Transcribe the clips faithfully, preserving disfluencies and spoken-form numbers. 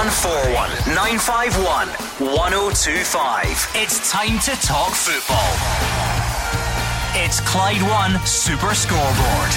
one four one, nine five one, one oh two five. It's time to talk football. It's Clyde One Super Scoreboard.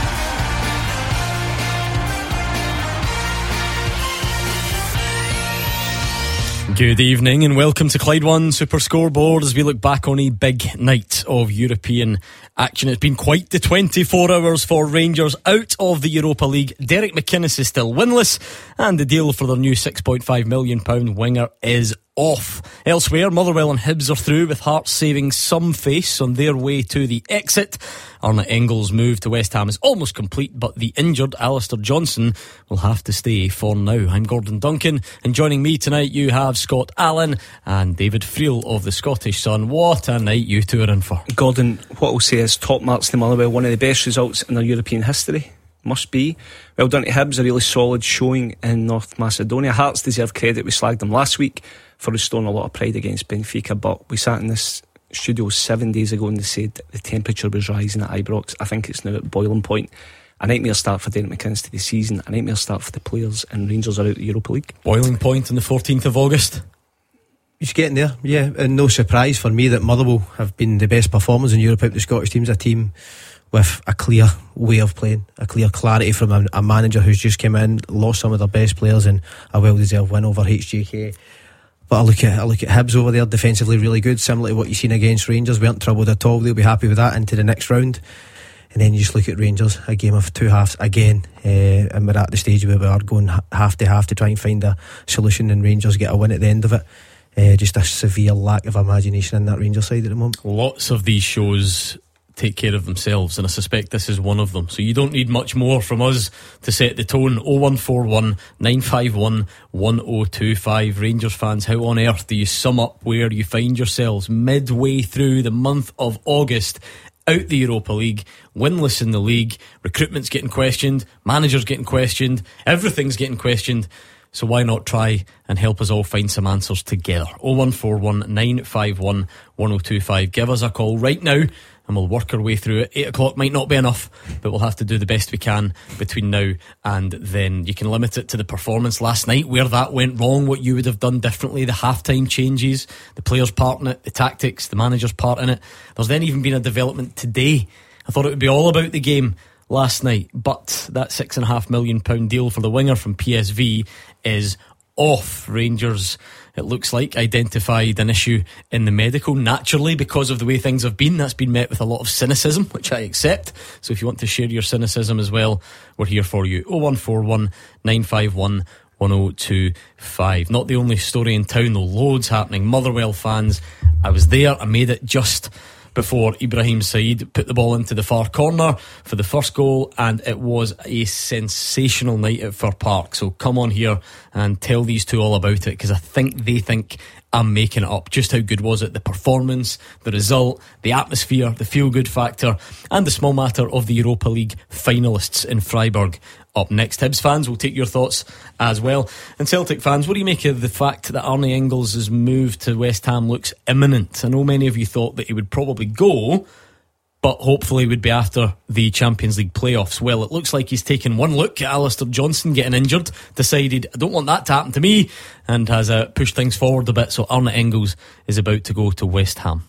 Good evening and welcome to Clyde One Super Scoreboard as we look back on a big night of European action. It's been quite the twenty-four hours for Rangers out of the Europa League. Derek McInnes is still winless and the deal for their new six point five million pounds winger is off. Elsewhere, Motherwell and Hibs are through, with Hearts saving some face on their way to the exit. Arne Engels' move to West Ham is almost complete, but the injured Alistair Johnson will have to stay for now. I'm Gordon Duncan, and joining me tonight you have Scott Allen and David Friel of the Scottish Sun. What a night you two are in for. Gordon, what I'll say is top marks to Motherwell, one of the best results in their European history. Must be. Well done to Hibs, a really solid showing in North Macedonia. Hearts deserve credit. We slagged them last week for restoring a lot of pride against Benfica, but we sat in this studio seven days ago and they said the temperature was rising at Ibrox. I think it's now at boiling point. A nightmare start for Derek McInnes to the season, a nightmare start for the players, and Rangers are out of the Europa League. Boiling point on the fourteenth of August. He's getting there, yeah, and no surprise for me that Motherwell have been the best performers in Europe out of the Scottish teams. A team with a clear way of playing, a clear clarity from a, a manager who's just come in, lost some of their best players, and a well-deserved win over H J K. But I look at I look at Hibs over there, defensively really good, similar to what you've seen against Rangers. Weren't troubled at all. They'll be happy with that into the next round. And then you just look at Rangers, a game of two halves again, uh, and we're at the stage where we are going half to half to try and find a solution, and Rangers get a win at the end of it. Uh, just a severe lack of imagination in that Rangers side at the moment. Lots of these shows take care of themselves, and I suspect this is one of them, so you don't need much more from us to set the tone. oh one four one, nine five one, one oh two five. Rangers fans, how on earth do you sum up where you find yourselves midway through the month of August, out the Europa League, winless in the league, recruitment's getting questioned, managers getting questioned, everything's getting questioned? So why not try and help us all find some answers together? oh one four one, nine five one, one oh two five. Give us a call right now and we'll work our way through it. eight o'clock might not be enough, but we'll have to do the best we can between now and then. You can limit it to the performance last night, where that went wrong, what you would have done differently, the half-time changes, the players' part in it, the tactics, the manager's part in it. There's then even been a development today. I thought it would be all about the game last night, but that six and a half million pound deal for the winger from P S V is off. Rangers, it looks like, identified an issue in the medical. Naturally, because of the way things have been, that's been met with a lot of cynicism, which I accept. So if you want to share your cynicism as well, we're here for you. oh one four one, nine five one, one oh two five. Not the only story in town though, loads happening. Motherwell fans, I was there, I made it just before Ibrahim Said put the ball into the far corner for the first goal, and it was a sensational night at Fir Park. So come on here and tell these two all about it, because I think they think I'm making it up. Just how good was it? The performance, the result, the atmosphere, the feel-good factor, and the small matter of the Europa League finalists in Freiburg. Up next, Hibs fans, we'll take your thoughts as well. And Celtic fans, what do you make of the fact that Arne Engels' move to West Ham looks imminent? I know many of you thought that he would probably go, but hopefully would be after the Champions League playoffs. Well, it looks like he's taken one look at Alistair Johnson getting injured, decided, I don't want that to happen to me, and has uh, pushed things forward a bit. So Arne Engels is about to go to West Ham.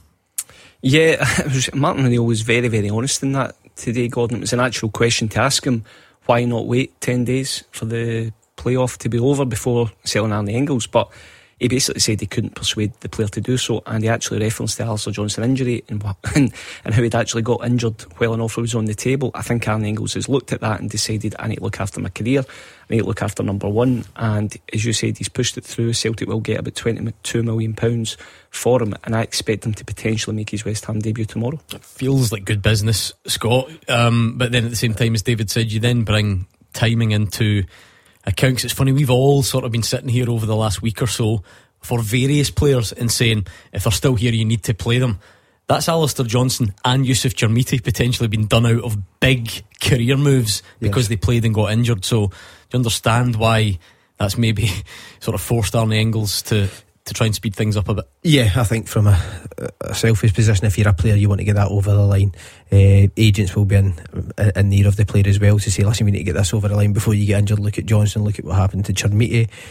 Yeah, it was, Martin O'Neill was very, very honest in that today, Gordon. It was a natural question to ask him. Why not wait ten days for the playoff to be over before selling Arne Engels? But he basically said he couldn't persuade the player to do so, and he actually referenced the Alistair Johnson injury and, and, and how he'd actually got injured while an offer was on the table. I think Arne Engels has looked at that and decided, I need to look after my career, I need to look after number one, and as you said, he's pushed it through. Celtic will get about twenty-two million pounds for him, and I expect him to potentially make his West Ham debut tomorrow. It feels like good business, Scott, um, but then at the same time, as David said, you then bring timing into accounts. It's funny, we've all sort of been sitting here over the last week or so for various players and saying, if they're still here, you need to play them. That's Alistair Johnson and Yusuf Chermiti potentially been done out of big career moves because yes. they played and got injured. So do you understand why that's maybe sort of forced Arne Engels to to try and speed things up a bit? Yeah, I think from a, a selfish position, if you're a player, you want to get that over the line. Uh, agents will be in in need of the player as well to say, listen, we need to get this over the line before you get injured. Look at Johnson, look at what happened to Chermiti.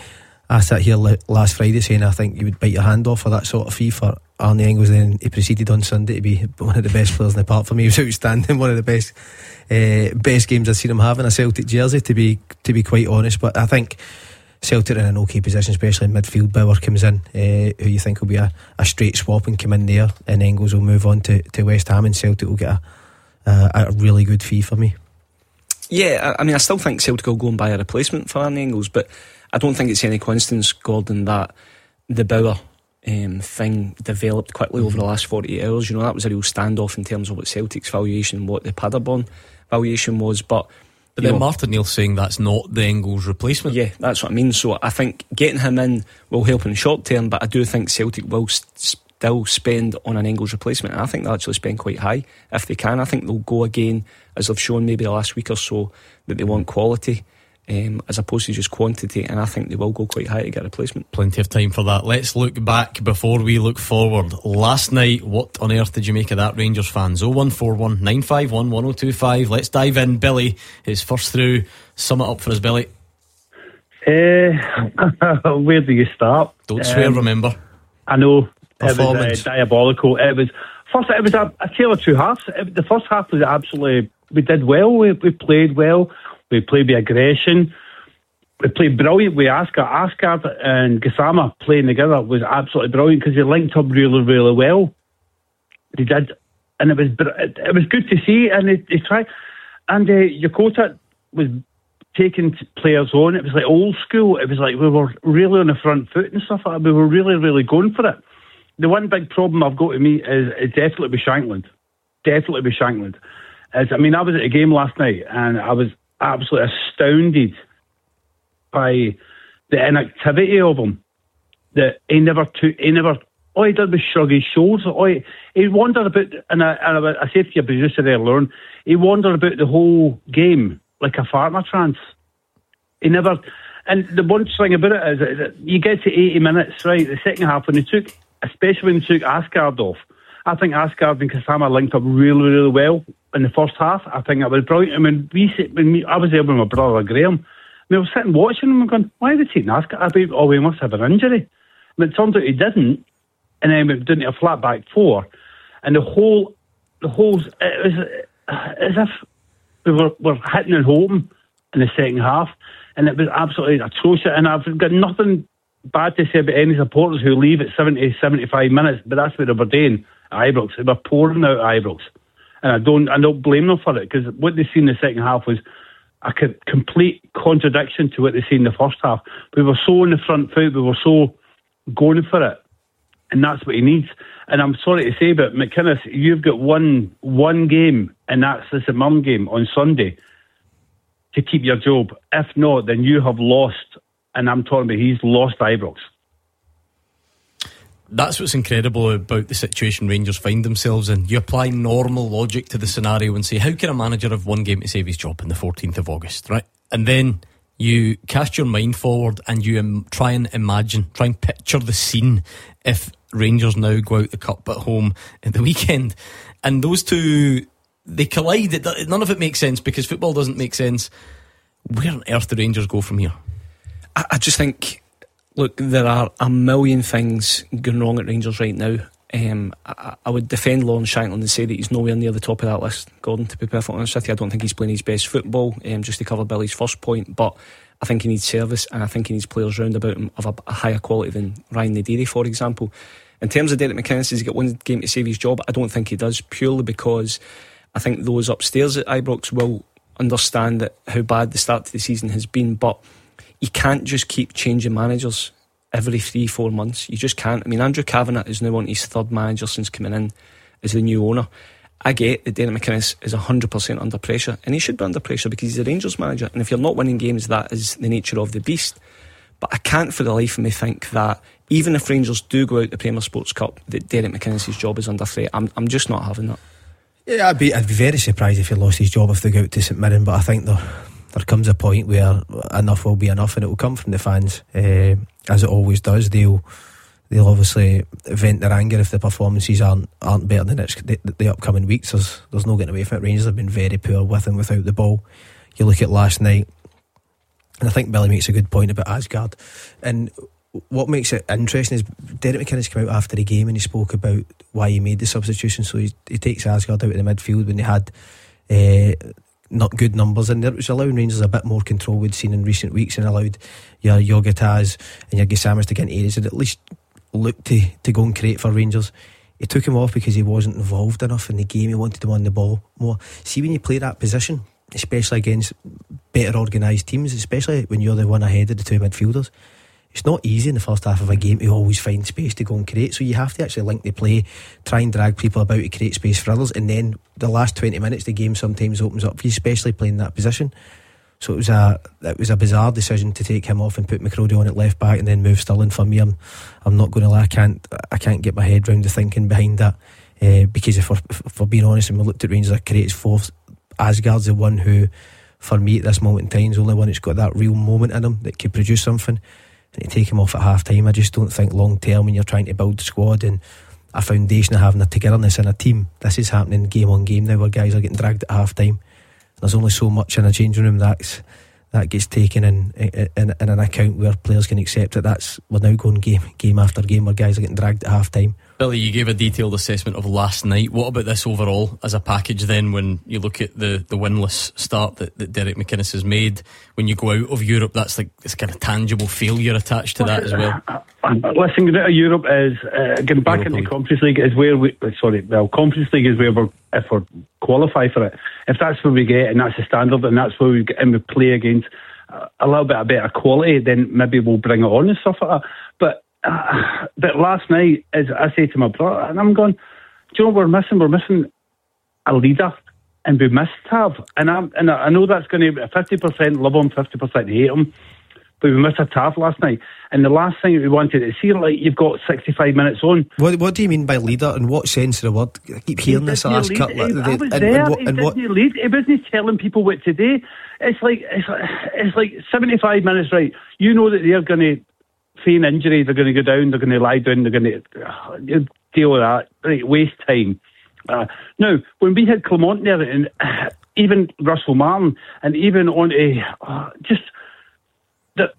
I sat here last Friday saying I think you would bite your hand off for that sort of fee for Arnie Engels. Then he proceeded on Sunday to be one of the best players in the park for me. He was outstanding, one of the best uh, best games I've seen him have in a Celtic jersey, to be to be quite honest. But I think Celtic are in an okay position, especially in midfield. Bauer comes in, uh, who you think will be a, a straight swap and come in there, and Engels will move on to, to West Ham, and Celtic will get a, a, a really good fee for me. Yeah, I mean, I still think Celtic will go and buy a replacement for Arnie Engels, but I don't think it's any coincidence, Gordon, that the Bauer um, thing developed quickly over the last forty-eight hours. You know, that was a real standoff in terms of what Celtic's valuation and what the Paderborn valuation was. But, but then know, Martin Neil's saying that's not the Engels replacement. Yeah, that's what I mean. So I think getting him in will help in the short term, but I do think Celtic will st- still spend on an Engels replacement, and I think they'll actually spend quite high if they can. I think they'll go again, as they've shown maybe the last week or so, that they want quality Um, as opposed to just quantity, and I think they will go quite high to get a replacement. Plenty of time for that. Let's look back before we look forward. Last night, what on earth did you make of that, Rangers fans? oh one four one nine five one one oh two five. Let's dive in. Billy, his first through. Sum it up for us, Billy. Uh, where do you start? Don't swear, um, remember. I know. Performance. It was uh, diabolical. It was first. It was a, a tale of two halves. It, the first half was absolutely. We did well. We, we played well. We played with aggression. We played brilliant with Asgard. Asgard and Gassama playing together was absolutely brilliant because they linked up really, really well. They did, and it was it, it was good to see. And they, they tried. And uh, Yokota was taking players on. It was like old school. It was like we were really on the front foot and stuff like that. We were really, really going for it. The one big problem I've got to meet is, is definitely with Shankland. Definitely with Shankland. As, I mean, I was at a game last night and I was absolutely astounded by the inactivity of him. That he never took, he never, all he did was shrug his shoulders. All he, he wandered about, and I, and I, I said to your producer there, Lauren, he wandered about the whole game like a fart in a trance. He never, and the one thing about it is that you get to eighty minutes, right, the second half, when they took, especially when they took Asgard off, I think Asgard and Gassama linked up really, really well in the first half. I think it was brilliant. I mean, we, when we, I was there with my brother Graham. We were sitting watching him and going, why are they taking Asgard? I think, oh, we must have an injury. But it turned out he didn't. And then we went into a flat back four. And the whole, the whole, it was as if we were, were hitting and hoping in the second half. And it was absolutely atrocious. And I've got nothing bad to say about any supporters who leave at seventy, seventy-five minutes, but that's what they were doing at Ibrox. They were pouring out Ibrox. And I don't, I don't blame them for it, because what they seen in the second half was a co- complete contradiction to what they seen in the first half. We were so in the front foot, we were so going for it, and that's what he needs. And I'm sorry to say, but McInnes, you've got one one game, and that's the St Mirren game on Sunday, to keep your job. If not, then you have lost, and I'm talking about he's lost Ibrox. That's what's incredible about the situation Rangers find themselves in. You apply normal logic to the scenario and say, how can a manager have one game to save his job on the fourteenth of August, right? And then you cast your mind forward and you um, try and imagine, try and picture the scene if Rangers now go out the cup at home at the weekend, and those two, they collide. It, none of it makes sense, because football doesn't make sense. Where on earth do Rangers go from here? I, I just think, look, there are a million things going wrong at Rangers right now. Um, I, I would defend Lawrence Shankland and say that he's nowhere near the top of that list, Gordon, to be perfectly honest with you. I don't think he's playing his best football, um, just to cover Billy's first point, but I think he needs service, and I think he needs players round about him of a, a higher quality than Ryan Nadiri, for example. In terms of Derek McInnes, does he get one game to save his job? I don't think he does, purely because I think those upstairs at Ibrox will understand that how bad the start to the season has been, but you can't just keep changing managers every three, four months. You just can't. I mean, Andrew Kavanagh is now on his third manager since coming in as the new owner. I get that Derek McInnes is one hundred percent under pressure, and he should be under pressure because he's a Rangers manager, and if you're not winning games, that is the nature of the beast. But I can't for the life of me think that even if Rangers do go out the Premier Sports Cup, that Derek McInnes' job is under threat. I'm, I'm just not having that. Yeah, I'd be, I'd be very surprised if he lost his job if they go out to St Mirren, but I think there, there comes a point where enough will be enough, and it will come from the fans, uh, as it always does. They'll they'll obviously vent their anger if the performances aren't aren't better than it's the, the upcoming weeks. There's, there's no getting away from it. Rangers have been very poor with and without the ball. You look at last night, And I think Billy makes a good point about Asgard. And what makes it interesting is Derek McInnes came out after the game and he spoke about why he made the substitution. So he, he takes Asgard out in the midfield when they had uh, not good numbers in there, which allowing Rangers a bit more control we'd seen in recent weeks, and allowed your Yogataz and your Gisamis to get in areas that at least looked to, to go and create for Rangers. He took him off because he wasn't involved enough in the game. He wanted him on the ball more. See, when you play that position, especially against better organised teams, especially when you're the one ahead of the two midfielders, it's not easy in the first half of a game to always find space to go and create. So you have to actually link the play, try and drag people about to create space for others, and then the last twenty minutes the game sometimes opens up for you, especially playing that position. So it was a it was a bizarre decision to take him off and put McCrory on at left back and then move Sterling. For me, I'm I'm not going to lie, I can't I can't get my head round the thinking behind that, uh, because if we're, if we're being honest, and we looked at Rangers that creates fourth, Asgard's the one who, for me at this moment in time, is the only one that's got that real moment in him that could produce something. And to take him off at half time, I just don't think long term, when you're trying to build the squad and a foundation of having a togetherness in a team, this is happening game on game now where guys are getting dragged at half time. There's only so much in a changing room that's that gets taken in, in, in an account where players can accept it. That's we're now going game game after game where guys are getting dragged at half time. Billy, you gave a detailed assessment of last night. What about this overall as a package then, when you look at the, the winless start that, that Derek McInnes has made? When you go out of Europe, that's like this kind of tangible failure attached to that as well. Listen, going out of Europe is uh, getting back Europa into League. Conference League is where we sorry well Conference League is where we're, if we qualify for it, if that's where we get and that's the standard and that's where we get and we play against a little bit of better quality, then maybe we'll bring it on and stuff like that. But uh, but last night, as I say to my brother, and I'm going, do you know what we're missing? We're missing a leader, and we missed Tav. And I'm and I know that's going to be fifty percent love him, fifty percent hate him. But we missed a Tav last night. And the last thing we wanted to see, like, you've got sixty-five minutes on. What What do you mean by leader? In what sense of the word? I keep hearing this the last couple. He, I was there. He didn't lead. He wasn't telling people what to do. It's like it's like it's like seventy-five minutes, right? You know that they're going to feign injury. They're going to go down. They're going to lie down. They're going to uh, deal with that. Right, waste time. Uh, now, when we had Clement there, and uh, even Russell Martin, and even on a uh, just the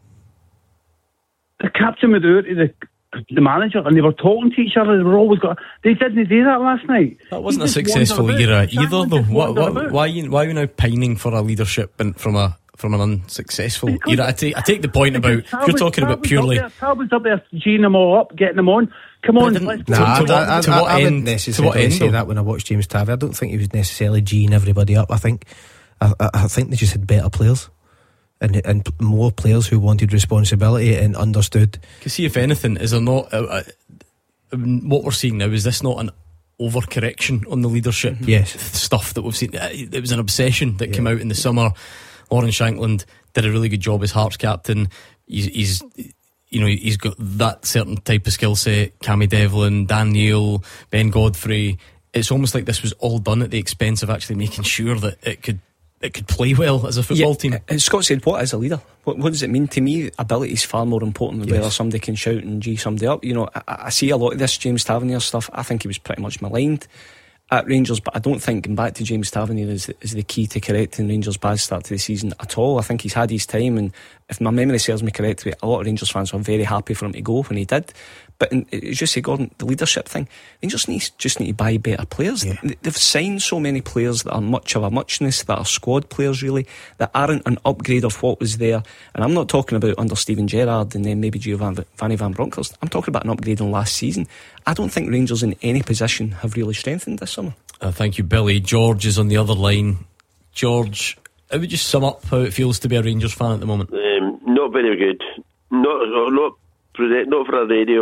the captain without the. the manager, and they were talking to each other. They were always got. They didn't do that last night. That wasn't a successful era either, though. What, what, why, are you, why are you now pining for a leadership and from a from an unsuccessful because era? I take I take the point about if you're talking about purely. Tal was up there, geeing them all up, getting them on. Come on, let's nah, to, to, I, to I, what I, I end? wouldn't necessarily say that when I watched James Tavernier. I don't think he was necessarily geeing everybody up. I think I, I, I think they just had better players. And, and more players who wanted responsibility and understood. Because see, if anything, is there not uh, uh, what we're seeing now? Is this not an overcorrection on the leadership yes. stuff that we've seen? It was an obsession that yeah. came out in the summer. Lawrence Shankland did a really good job as Hearts captain. He's, he's you know he's got that certain type of skill set. Cammy Devlin, Dan Neil, Ben Godfrey. It's almost like this was all done at the expense of actually making sure that it could. It could play well as a football yeah, team. And Scott said, what is a leader? What, what does it mean? To me, ability is far more important than yes. whether somebody can shout and G somebody up. You know, I, I see a lot of this James Tavernier stuff. I think he was pretty much maligned at Rangers, but I don't think going back to James Tavernier is, is the key to correcting Rangers' bad start to the season at all. I think he's had his time, and if my memory serves me correctly, a lot of Rangers fans were very happy for him to go when he did. But in, it's just say, Gordon, the leadership thing, Rangers need, just need to buy better players. Yeah. They've signed so many players that are much of a muchness, that are squad players really, that aren't an upgrade of what was there. And I'm not talking about under Steven Gerrard and then maybe Giovanni Van Bronckhorst. I'm talking about an upgrade on last season. I don't think Rangers in any position have really strengthened this summer. Uh, thank you, Billy. George is on the other line. George, how would you sum up how it feels to be a Rangers fan at the moment? Um, not very good. Not, not, not for a radio.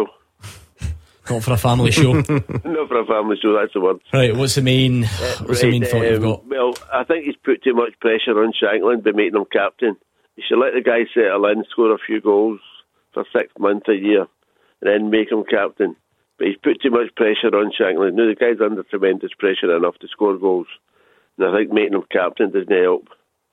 Not for a family show. Not for a family show, that's the word. Right, what's the main uh, what's right, the main thought um, you've got? Well, I think he's put too much pressure on Shankland by making him captain. He should let the guy settle in, score a few goals for six months, a year, and then make him captain. But he's put too much pressure on Shankland. Now the guy's under tremendous pressure enough to score goals, and I think making him captain doesn't help.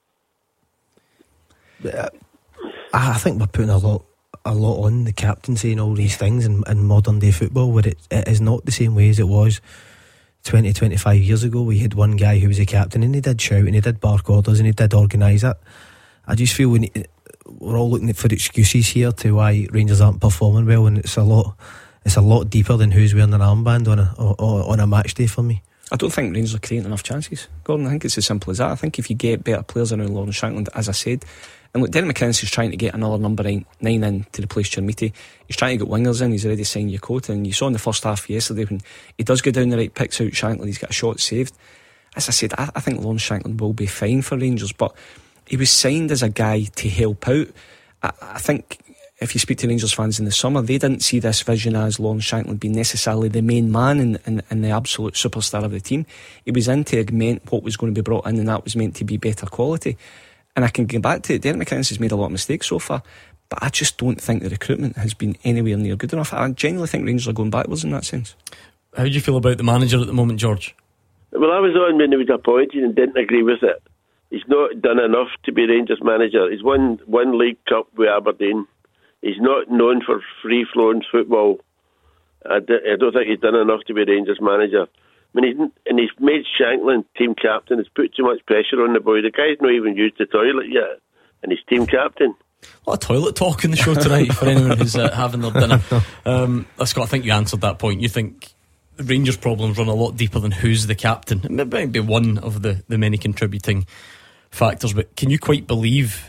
Uh, I think we're putting a lot a lot on the captaincy and all these things in, in modern day football, where it, it is not the same way as it was twenty, twenty-five years ago. We had one guy who was a captain and he did shout and he did bark orders and he did organise it. I just feel when he, we're all looking for excuses here to why Rangers aren't performing well, and it's a lot it's a lot deeper than who's wearing an armband on a on a match day for me. I don't think Rangers are creating enough chances, Gordon. I think it's as simple as that. I think if you get better players around Lawrence Shankland, as I said, and look, Derek McInnes is trying to get another number nine, nine in to replace Chermiti. He's trying to get wingers in. He's already signed Yokota, and you saw in the first half yesterday when he does go down the right, picks out Shankland, he's got a shot saved. As I said, I, I think Lawrence Shankland will be fine for Rangers, but he was signed as a guy to help out. I, I think if you speak to Rangers fans in the summer, they didn't see this vision as Lawrence Shankland being necessarily the main man and, and, and the absolute superstar of the team. He was in to augment what was going to be brought in, and that was meant to be better quality. And I can go back to it, Derek McInnes has made a lot of mistakes so far, but I just don't think the recruitment has been anywhere near good enough. I genuinely think Rangers are going backwards in that sense. How do you feel about the manager at the moment, George? Well, I was on when he was appointed and didn't agree with it. He's not done enough to be Rangers manager. He's won one League Cup with Aberdeen. He's not known for free-flowing football. I, d- I don't think he's done enough to be Rangers manager. I mean, he's, and he's made Shankland team captain. It's put too much pressure on the boy. The guy's not even used the toilet yet, and he's team captain. A lot of toilet talk in the show tonight for anyone who's uh, having their dinner. Um, Scott, I think you answered that point. You think the Rangers' problems run a lot deeper than who's the captain. It might be one of the, the many contributing factors, but can you quite believe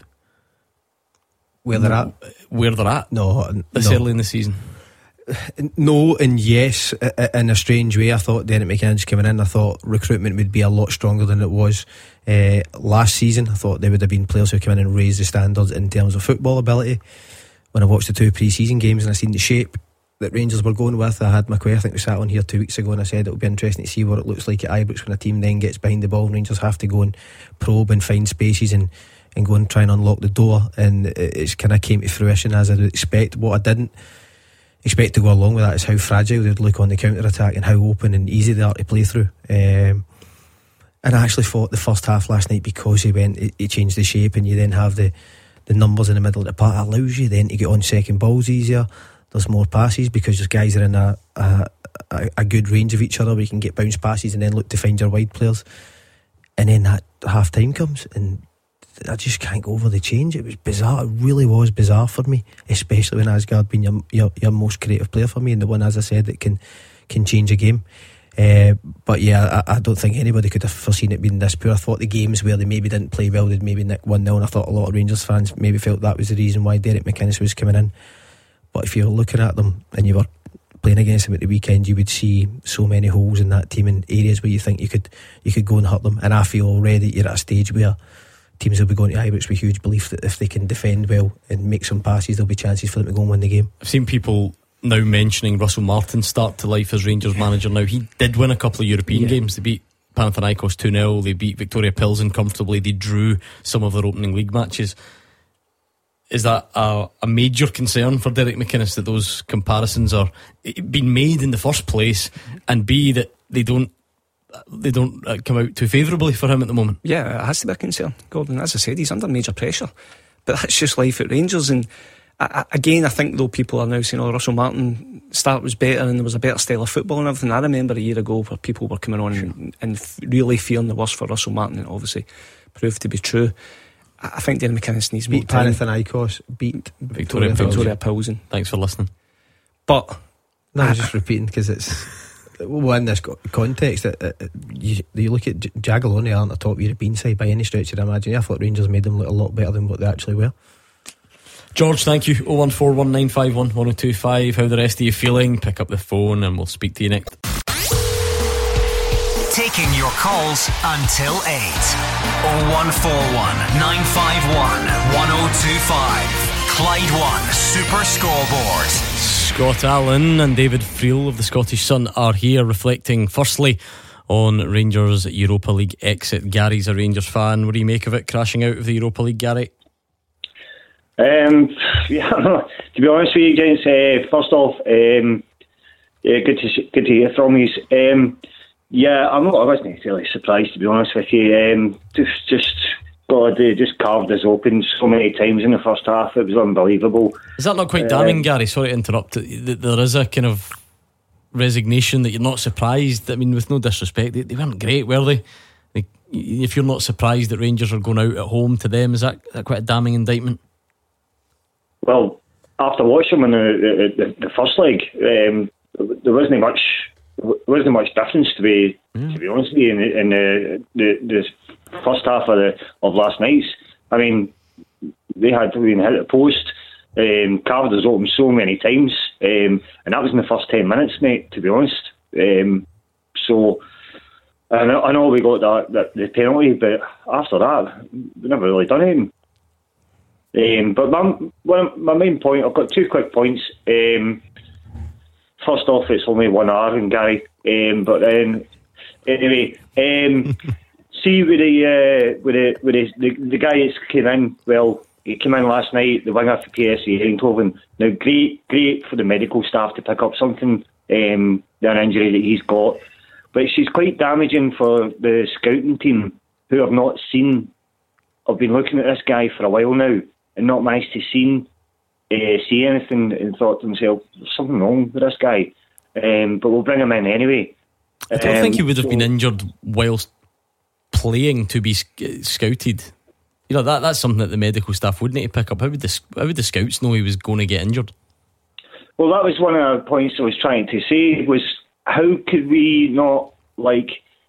where they're at? Where they're at? No, this no. early in the season. No, and yes, in a strange way. I thought Derek McInnes coming in, I thought recruitment would be a lot stronger than it was uh, last season. I thought there would have been players who came in and raised the standards in terms of football ability. When I watched the two pre-season games and I seen the shape that Rangers were going with, I had my query. I think we sat on here two weeks ago and I said it would be interesting to see what it looks like at Ibrox when a team then gets behind the ball and Rangers have to go and probe and find spaces and, and go and try and unlock the door, and it's kind of came to fruition as I would expect. What I didn't expect to go along with that is how fragile they'd look on the counter-attack and how open and easy they are to play through. Um, and I actually thought the first half last night, because he went, it, it changed the shape, and you then have the, the numbers in the middle of the park, it allows you then to get on second balls easier. There's more passes because those guys are in a, a, a, a good range of each other where you can get bounce passes and then look to find your wide players. And then that half time comes and I just can't go over the change. It was bizarre. It really was bizarre for me, especially when Asgard being your, your, your most creative player for me, and the one, as I said, that can can change a game. Uh, but yeah, I, I don't think anybody could have foreseen it being this poor. I thought the games where they maybe didn't play well, they'd maybe nick one nil, and I thought a lot of Rangers fans maybe felt that was the reason why Derek McInnes was coming in. But if you're looking at them and you were playing against them at the weekend, you would see so many holes in that team in areas where you think you could you could go and hurt them. And I feel already you're at a stage where teams will be going to Ibrox with huge belief that if they can defend well and make some passes, there'll be chances for them to go and win the game. I've seen people now mentioning Russell Martin's start to life as Rangers manager. Now, he did win a couple of European yeah. games. They beat Panathinaikos two nil, they beat Victoria Pilsen comfortably, they drew some of their opening league matches. Is that a, a major concern for Derek McInnes, that those comparisons are being made in the first place, and B, that they don't they don't uh, come out too favourably for him at the moment? Yeah, it has to be a concern, Gordon. As I said, he's under major pressure, but that's just life at Rangers. And I, I, again, I think though people are now saying, oh, Russell Martin start was better and there was a better style of football and everything. I remember a year ago where people were coming on sure. and, and f- really fearing the worst for Russell Martin, and obviously proved to be true. I, I think Derek McInnes needs beat more time. Panathinaikos, beat Victoria, Victoria, Victoria Pilsen. Thanks for listening. But no, I was just repeating because it's well, in this context, it, it, you, you look at Jagiellonian aren't a top European side by any stretch of the imagination. I thought Rangers made them look a lot better than what they actually were. George, thank you. oh one four one nine five one one oh two five. How the rest of you feeling? Pick up the phone and we'll speak to you next. Taking your calls until eight. oh one four one nine five one one oh two five. Clyde One Super Scoreboard. Scott Allen and David Friel of the Scottish Sun are here, reflecting firstly on Rangers Europa League exit. Gary's a Rangers fan. What do you make of it, crashing out of the Europa League, Gary? Um, yeah, to be honest with you guys, uh, first off, um, yeah, good to good to hear from you. Um, yeah, I'm not. I wasn't necessarily surprised, to be honest with you. Um, just, just God, they just carved us open so many times in the first half. It was unbelievable. Is that not quite damning, um, Gary? Sorry to interrupt. There is a kind of resignation that you're not surprised. I mean, with no disrespect, they, they weren't great, were they? Like, if you're not surprised that Rangers are going out at home to them, is that, that quite a damning indictment? well, after watching him in the, the, the first leg, um, there wasn't much there wasn't much difference to be mm. to be honest with you in, the, in the, the the first half of the of last night's. I mean, they had been hit the post. Um, carved us open so many times, um, and that was in the first ten minutes, mate. To be honest, um, so I know, I know we got that, that the penalty, but after that, we never really done anything. Um, but my one, my main point, I've got two quick points. Um, first off, it's only one hour, and Gary. Um, but then, anyway, um, see with the uh, with the with the, the the guy that's came in, well. He came in last night, the winger for P S V Eindhoven. Now, great, great for the medical staff to pick up something, um, an injury that he's got. But she's quite damaging for the scouting team who have not seen, have been looking at this guy for a while now and not managed to see, uh, see anything and thought to themselves, there's something wrong with this guy. Um, but we'll bring him in anyway. I don't um, think he would have so, been injured whilst playing to be sc- scouted. You know, that that's something that the medical staff would need to pick up. How would the how would the scouts know he was going to get injured? Well, that was one of the points I was trying to say, was how could we not, like,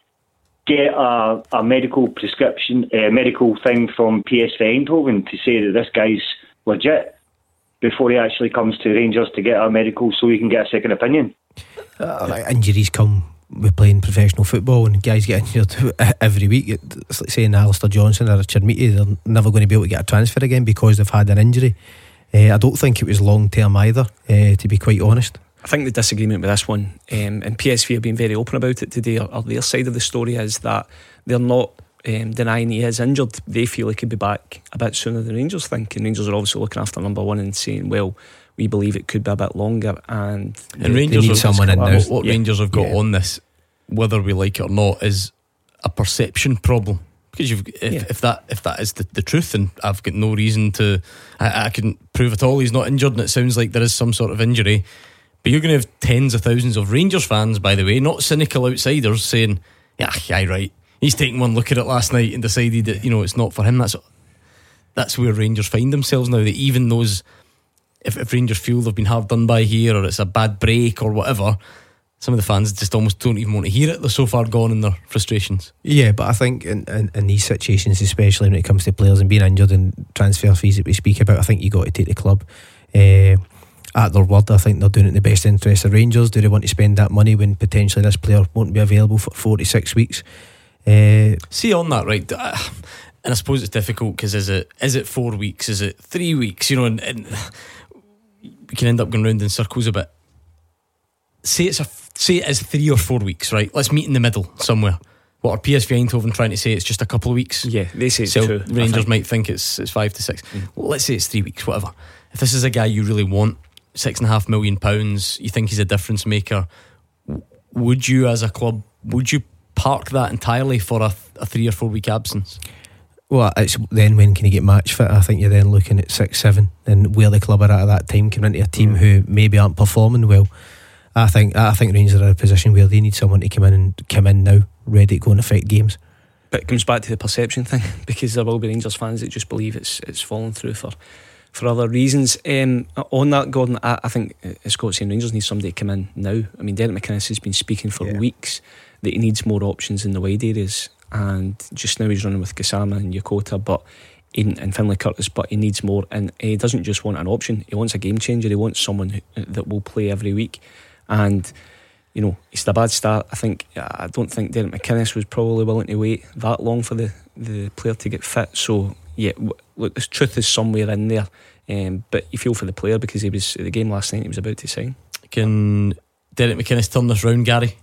get a, a medical prescription, a medical thing from P S V Eindhoven to say that this guy's legit before he actually comes to Rangers to get a medical so he can get a second opinion? Uh, like injuries come with playing professional football, and guys get injured every week. It's like saying Alistair Johnson or Richard Meaty, they're never going to be able to get a transfer again because they've had an injury. uh, I don't think it was long term either, uh, to be quite honest. I think the disagreement with this one, um, and P S V have been very open about it today, or, or their side of the story is that they're not um, denying he is injured. They feel he could be back a bit sooner than Rangers think, and Rangers are obviously looking after number one and saying, well, we believe it could be a bit longer. And, and they, Rangers they need someone in now. What, what yeah. Rangers have got yeah. on this, whether we like it or not, is a perception problem. Because you've, if, yeah. if that if that is the, the truth, and I've got no reason to, I, I couldn't prove at all he's not injured, and it sounds like there is some sort of injury. But you're going to have tens of thousands of Rangers fans, by the way, not cynical outsiders, saying, "Yeah, yeah, right. He's taken one look at it last night and decided that, you know, it's not for him." That's that's where Rangers find themselves now. That even those, if, if Rangers feel they've been hard done by here, or it's a bad break or whatever, some of the fans just almost don't even want to hear it. They're so far gone in their frustrations. Yeah, but I think in, in, in these situations, especially when it comes to players and being injured and transfer fees that we speak about, I think you got to take the club uh, at their word. I think they're doing it in the best interest of Rangers. Do they want to spend that money when potentially this player won't be available for four to six weeks? Uh, See, on that, right, uh, and I suppose it's difficult because is it is it four weeks? Is it three weeks? You know, and, and we can end up going round in circles a bit. Say it's a say it is three or four weeks, right? Let's meet in the middle somewhere. What are P S V Eindhoven trying to say? It's just a couple of weeks. Yeah, they say it's so two. Rangers think. might think it's it's five to six. Mm. Well, let's say it's three weeks, whatever. If this is a guy you really want, six and a half million pounds, you think he's a difference maker, would you, as a club, would you park that entirely for a, a three or four week absence? Well, it's then when can you get match fit? I think you're then looking at six, seven, and where the club are at at that time, coming into a team mm. who maybe aren't performing well. I think I think Rangers are in a position where they need someone to come in and come in now, ready to go and affect games. But it comes back to the perception thing, because there will be Rangers fans that just believe it's it's fallen through for for other reasons. Um, on that, Gordon, I, I think as Scott's saying, Rangers need somebody to come in now. I mean, Derek McInnes has been speaking for yeah. weeks that he needs more options in the wide areas, and just now he's running with Gassama and Yokota, but in, and Finlay Curtis, but he needs more, and he doesn't just want an option, he wants a game changer. He wants someone who, that will play every week. And you know, it's had a bad start. I think I don't think Derek McInnes was probably willing to wait that long for the, the player to get fit. So yeah, look, the truth is somewhere in there, um, but you feel for the player because he was at the game last night, he was about to sign. Can Derek McInnes turn this round, Gary?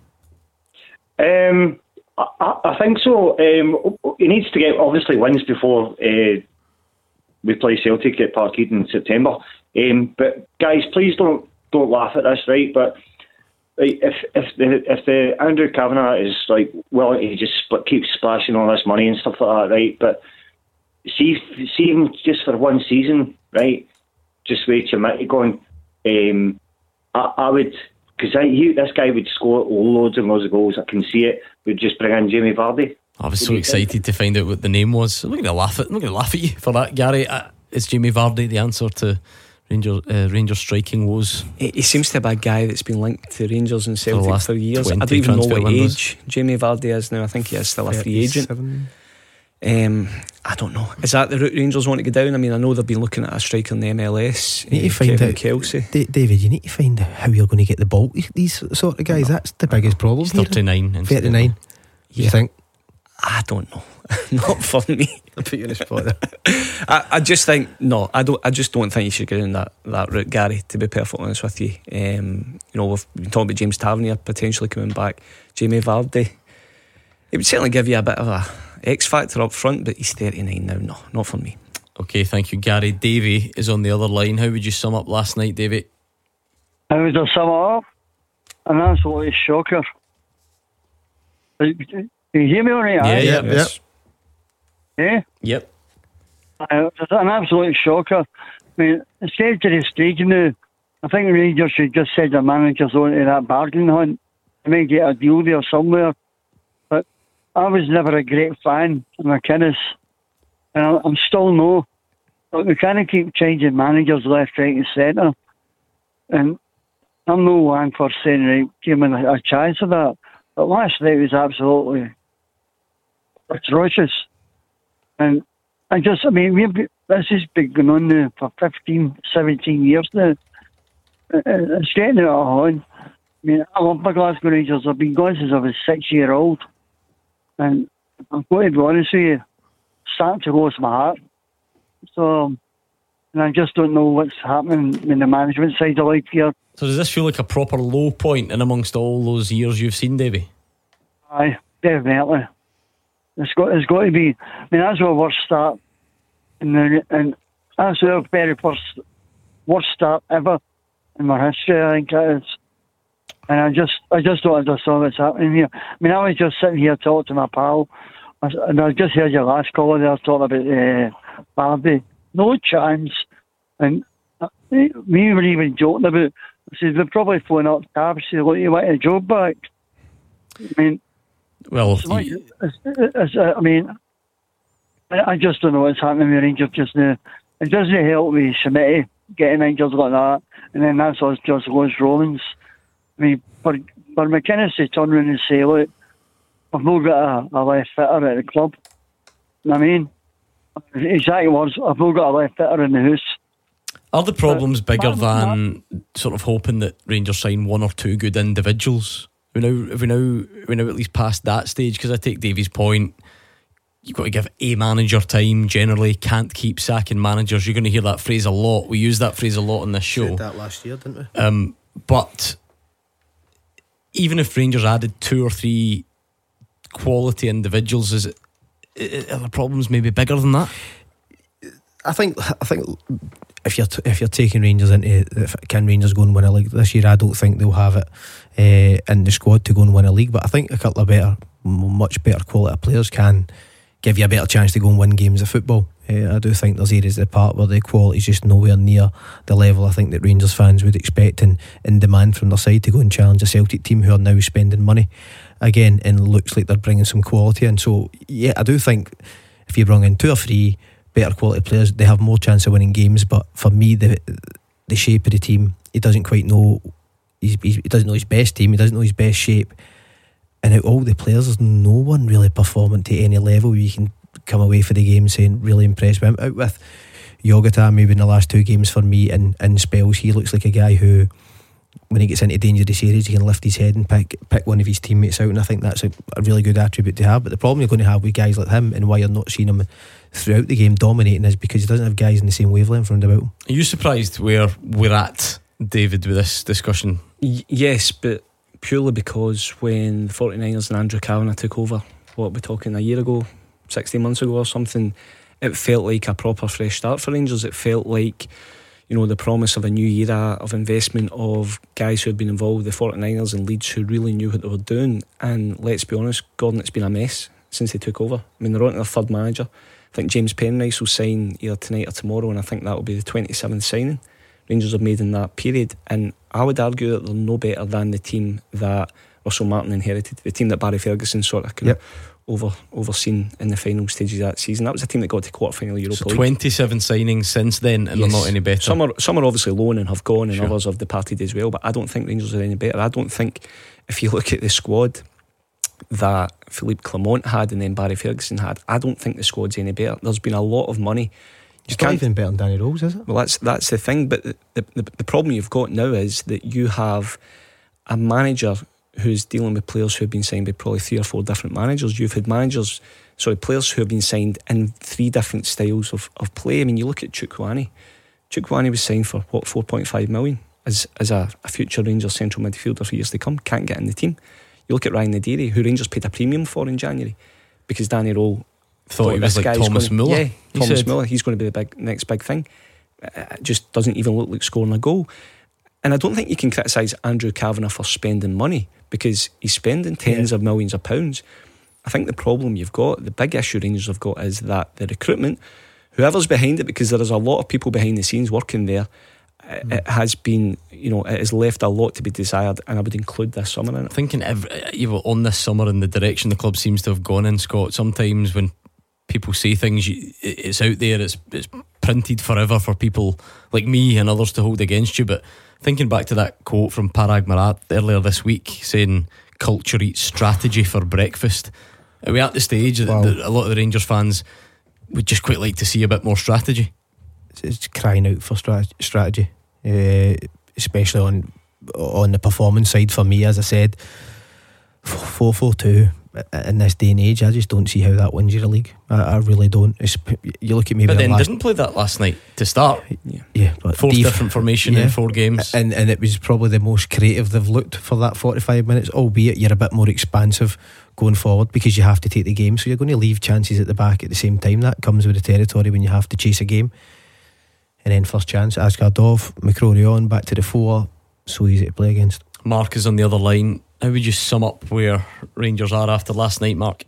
Um, I, I think so. Um, he needs to get obviously wins before uh, we play Celtic at Parkhead in September. Um, but guys, please don't don't laugh at this, right? But like, if if the if the Andrew Kavanagh is like willing to just split, keep splashing all this money and stuff like that, right? But see see him just for one season, right? Just wait your minute going. Um, I, I would. Because this guy would score loads and loads of goals. I can see it. We'd just bring in Jamie Vardy. I was so excited think? to find out what the name was. I'm not going to laugh at. I'm not going to laugh at you for that, Gary. Uh, is Jamie Vardy the answer to Rangers, uh, Rangers striking woes. He, he seems to be a guy that's been linked to Rangers and Celtic for, for years. I don't even know what windows. age Jamie Vardy is now. I think he is still a free agent. Um, I don't know. Is that the route Rangers want to go down? I mean, I know they've been looking at a striker in the M L S. You need uh, to find Kevin out, Kelsey. D- David, you need to find out how you're going to get the ball. These sort of guys, that's the biggest problem. He's thirty-nine. thirty-nine. You yeah. think? I don't know. Not for me. I'll put you in a spot there. I, I just think no. I don't. I just don't think you should go down that, that route, Gary. To be perfectly honest with you, um, you know we've been talking about James Tavernier potentially coming back. Jamie Vardy, it would certainly give you a bit of a X factor up front, but he's thirty-nine now. No, not for me. Okay, thank you, Gary. Davey is on the other line. How would you sum up last night, Davey? How would I sum it up? An absolute shocker. Can you hear me all right? Yeah, yeah, yeah. Yeah? Yep. Uh, it's an absolute shocker. I mean, it's getting to the stage now. I think Rangers should just send their managers on to that bargain hunt. They may get a deal there somewhere. But I was never a great fan of McInnes. And I'm still no. But we can't keep changing managers left, right and centre. And I'm no one for saying, right, give him a, a chance of that. But last night was absolutely atrocious. And I just, I mean, we've been, this has been going on now for fifteen, seventeen years now. It's getting out of hand. I mean, I love my Glasgow Rangers. I've been going since I was six year old. And I'm going to be honest with you, starting to lose my heart. So, and I just don't know what's happening in the management side of life here. So does this feel like a proper low point in amongst all those years you've seen, Davey? Aye, definitely. It's got, it's got to be. I mean, that's our worst start, and then, and that's our very first worst start ever in our history. I think it is. And I just, I just don't understand what's happening here. I mean, I was just sitting here talking to my pal, and I just heard your last caller there talking about uh, Vardy. No chance. And we were even joking about. I said we're probably phoning up Tab. She said, "Look, you want a job back?" I mean. Well, it's like, it's, it's, uh, I mean, I, I just don't know what's happening with Rangers just now. It doesn't help with Smitty getting Rangers like that, and then that's us just goes Rollins. I mean, for, for McInnes to turn around and say, "Look, I've not got a, a left fitter at the club." You know what I mean, exactly words. I've not got a left fitter in the house. Are the problems but, bigger but, than but, sort of hoping that Rangers sign one or two good individuals? We now, we now, we now at least past that stage, because I take Davey's point. You've got to give a manager time. Generally, can't keep sacking managers. You're going to hear that phrase a lot. We use that phrase a lot on this show. Said that last year, didn't we? Um, but even if Rangers added two or three quality individuals, is it, are the problems maybe bigger than that? I think. I think. If you're t- if you're taking Rangers into, can Rangers go and win a league this year? I don't think they'll have it uh, in the squad to go and win a league. But I think a couple of better, much better quality players can give you a better chance to go and win games of football. Uh, I do think there's areas of the park where the quality is just nowhere near the level I think that Rangers fans would expect and, and demand from their side to go and challenge a Celtic team who are now spending money again, and looks like they're bringing some quality in. So yeah, I do think if you bring in two or three better quality players, they have more chance of winning games. But for me, the the shape of the team, he doesn't quite know. He's, he doesn't know his best team. He doesn't know his best shape. And out of all the players, there's no one really performing to any level where you can come away for the game saying really impressed with him. Out with Yogata maybe in the last two games for me, in, in spells he looks like a guy who, when he gets into dangerous areas, he can lift his head and pick pick one of his teammates out, and I think that's a, a really good attribute to have. But the problem you're going to have with guys like him, and why you're not seeing him throughout the game dominating, is because he doesn't have guys in the same wavelength round about him. Are you surprised where we're at, David, with this discussion? Y- yes, but purely because when the forty-niners and Andrew Kavanagh took over, what we're talking a year ago, sixteen months ago or something, it felt like a proper fresh start for Rangers. It felt like, you know, the promise of a new era of investment, of guys who had been involved with the forty-niners and Leeds who really knew what they were doing. And let's be honest, Gordon, it's been a mess since they took over. I mean, they're on to their third manager. I think James Penrice will sign either tonight or tomorrow, and I think that will be the twenty-seventh signing Rangers have made in that period. And I would argue that they're no better than the team that Russell Martin inherited, the team that Barry Ferguson sort of kind yep. of over overseen in the final stages of that season. That was a team that got to quarter-final Europa so League. twenty-seven signings since then, and yes. they're not any better. Some are, some are obviously loan and have gone, and sure. others have departed as well, but I don't think Rangers are any better. I don't think, if you look at the squad that Philippe Clement had and then Barry Ferguson had, I don't think the squad's any better. There's been a lot of money. It's not even better than Danny Rose, is it? Well, that's that's the thing, but the, the, the problem you've got now is that you have a manager who's dealing with players who have been signed by probably three or four different managers. You've had managers, sorry, players who have been signed in three different styles of, of play. I mean, you look at Chukwueze. Chukwueze was signed for, what, four point five million as, as a, a future Rangers central midfielder for years to come. Can't get in the team. You look at Ryan Nadiri, who Rangers paid a premium for in January because Danny Rowe thought, thought he was like Thomas gonna, Muller. Yeah, he Thomas said. Muller. He's going to be the big next big thing. It just doesn't even look like scoring a goal. And I don't think you can criticise Andrew Kavanagh for spending money, because he's spending tens yeah. of millions of pounds. I think the problem you've got, the big issue Rangers have got, is that the recruitment, whoever's behind it, because there is a lot of people behind the scenes working there, mm. it has been, you know, it has left a lot to be desired, and I would include this summer in it. Thinking every, you know, on this summer and the direction the club seems to have gone in, Scott, sometimes when people say things, it's out there, it's, it's printed forever for people like me and others to hold against you. But thinking back to that quote from Parag Marat earlier this week saying culture eats strategy for breakfast, are we at the stage wow. that, that a lot of the Rangers fans would just quite like to see a bit more strategy? It's crying out for strat- strategy, uh, especially on on the performance side. For me, as I said, four four two in this day and age, I just don't see how that wins you a league. I, I really don't. It's, you look at me, but then last, didn't play that last night to start. Yeah, yeah, but four Dave, different formation yeah, in four games, and and it was probably the most creative they've looked for that forty-five minutes. Albeit you're a bit more expansive going forward because you have to take the game, so you're going to leave chances at the back at the same time. That comes with the territory when you have to chase a game. And then first chance, Asgardov, McCrory on, back to the four, so easy to play against. Mark is on the other line. How would you sum up where Rangers are after last night, Mark?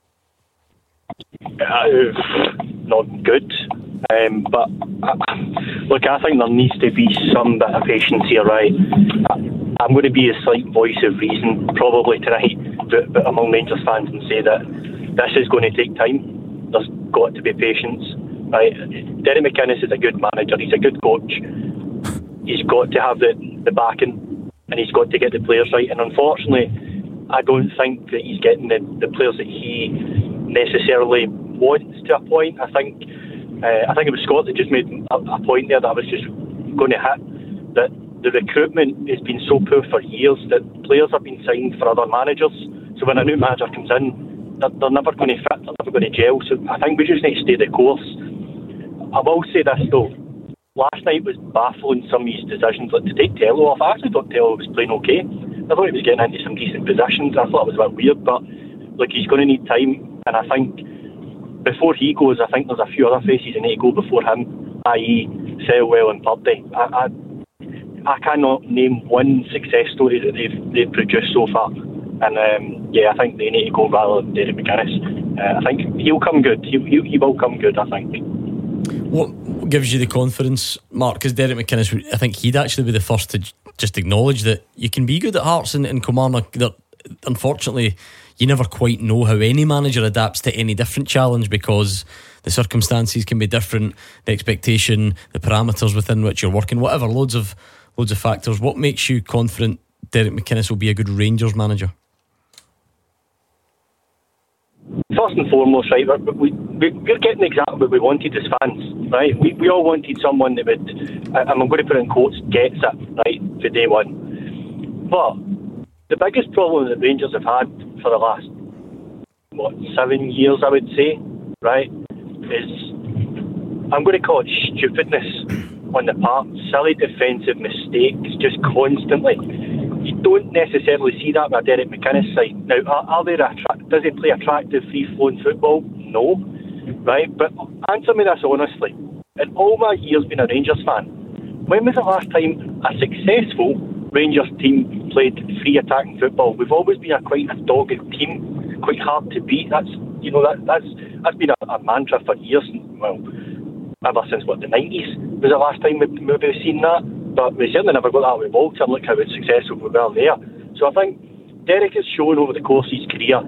Uh, not good, um, but uh, look, I think there needs to be some bit of patience here, right? I'm going to be a slight voice of reason probably tonight, but, but among Rangers fans, and say that this is going to take time. There's got to be patience, right? Derek McInnes is a good manager, he's a good coach, he's got to have the, the backing, and he's got to get the players right, and unfortunately I don't think that he's getting the, the players that he necessarily wants to a point. I think uh, I think it was Scott that just made a, a point there that I was just going to hit, that the recruitment has been so poor for years that players have been signed for other managers, so when a new manager comes in, they're, they're never going to fit, they're never going to gel. So I think we just need to stay the course. I will say this though, last night was baffling, some of his decisions, like to take Tello off. I actually thought Tello was playing okay. I thought he was getting into some decent positions. I thought it was a bit weird, but look, he's going to need time, and I think before he goes, I think there's a few other faces that need to go before him, that is. Selwell and Purdy. I, I, I cannot name one success story that they've, they've produced so far, and um, yeah, I think they need to go rather than Derek McInnes. Uh, I think he'll come good. He, he, he will come good, I think. What gives you the confidence, Mark? Because Derek McInnes, I think he'd actually be the first to just acknowledge that you can be good at Hearts and, and Kilmarnock. That unfortunately you never quite know how any manager adapts to any different challenge, because the circumstances can be different, the expectation, the parameters within which you're working, whatever, loads of loads of factors. What makes you confident Derek McInnes will be a good Rangers manager? First and foremost, right, we, we, we're getting exactly what we wanted as fans, right? We, we all wanted someone that would, and I'm going to put in quotes, gets it, right, for day one. But the biggest problem that Rangers have had for the last, what, seven years, I would say, right, is, I'm going to call it stupidness on the part, silly defensive mistakes, just constantly. You don't necessarily see that with a Derek McInnes side. Now, are, are there attra- does he play attractive, free-flowing football? No, right? But answer me this honestly. In all my years being a Rangers fan, when was the last time a successful Rangers team played free attacking football? We've always been a quite a dogged team, quite hard to beat. That's you know that that's that's been a, a mantra for years. Well, ever since what the nineties was the last time we maybe seen that. But we certainly never got that with Walter. Look how successful we were there. So I think Derek has shown over the course of his career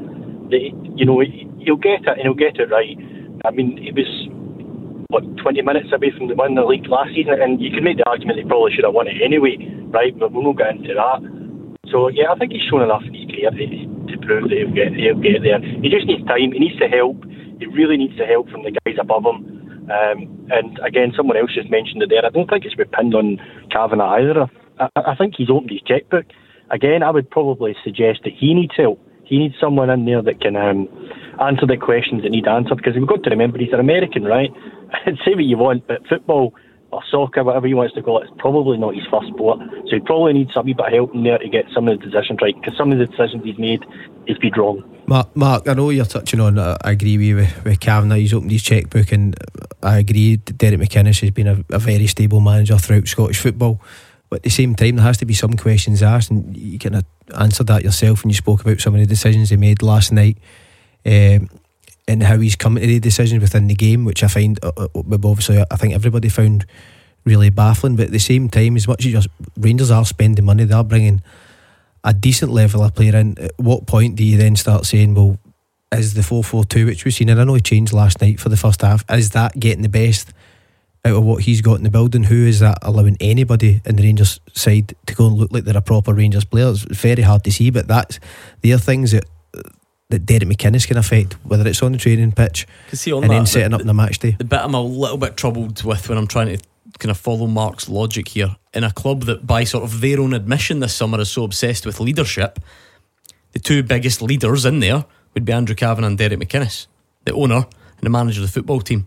They, you know, he'll get it and he'll get it right. I mean, he was what twenty minutes away from the win the league last season, and you can make the argument he probably should have won it anyway, right? But we'll not get into that. So yeah, I think he's shown enough in his career to, to prove that he'll get he'll get there. He just needs time. He needs the help. He really needs the help from the guys above him. Um, and again, someone else just mentioned it there. I don't think it's been pinned on Kavanagh either. I, I think he's opened his checkbook. Again, I would probably suggest that he needs help. He needs someone in there that can um, answer the questions that need answered, because we've got to remember he's an American, right? Say what you want, but football or soccer, whatever he wants to call it, is probably not his first sport. So he probably needs some wee bit of help in there to get some of the decisions right, because some of the decisions he's made, he's been wrong. Mark, Mark, I know you're touching on, I agree with you with, with Kavanagh. He's opened his chequebook, and I agree Derek McInnes has been a, a very stable manager throughout Scottish football. But at the same time, there has to be some questions asked, and you kind of answered that yourself when you spoke about some of the decisions he made last night, um, and how he's coming to the decisions within the game, which I find, uh, obviously, I think everybody found really baffling. But at the same time, as much as your Rangers are spending money, they're bringing a decent level of player in. At what point do you then start saying, well, is the four four two, which we've seen, and I know he changed last night for the first half, is that getting the best out of what he's got in the building? Who is that allowing anybody in the Rangers side to go and look like they're a proper Rangers player? It's very hard to see, but that's there are things that that Derek McInnes can affect, whether it's on the training pitch see, on and that, then setting the, up in the match day. The bit I'm a little bit troubled with when I'm trying to kind of follow Mark's logic here, in a club that by sort of their own admission this summer is so obsessed with leadership, the two biggest leaders in there would be Andrew Kavanagh and Derek McInnes, the owner and the manager of the football team.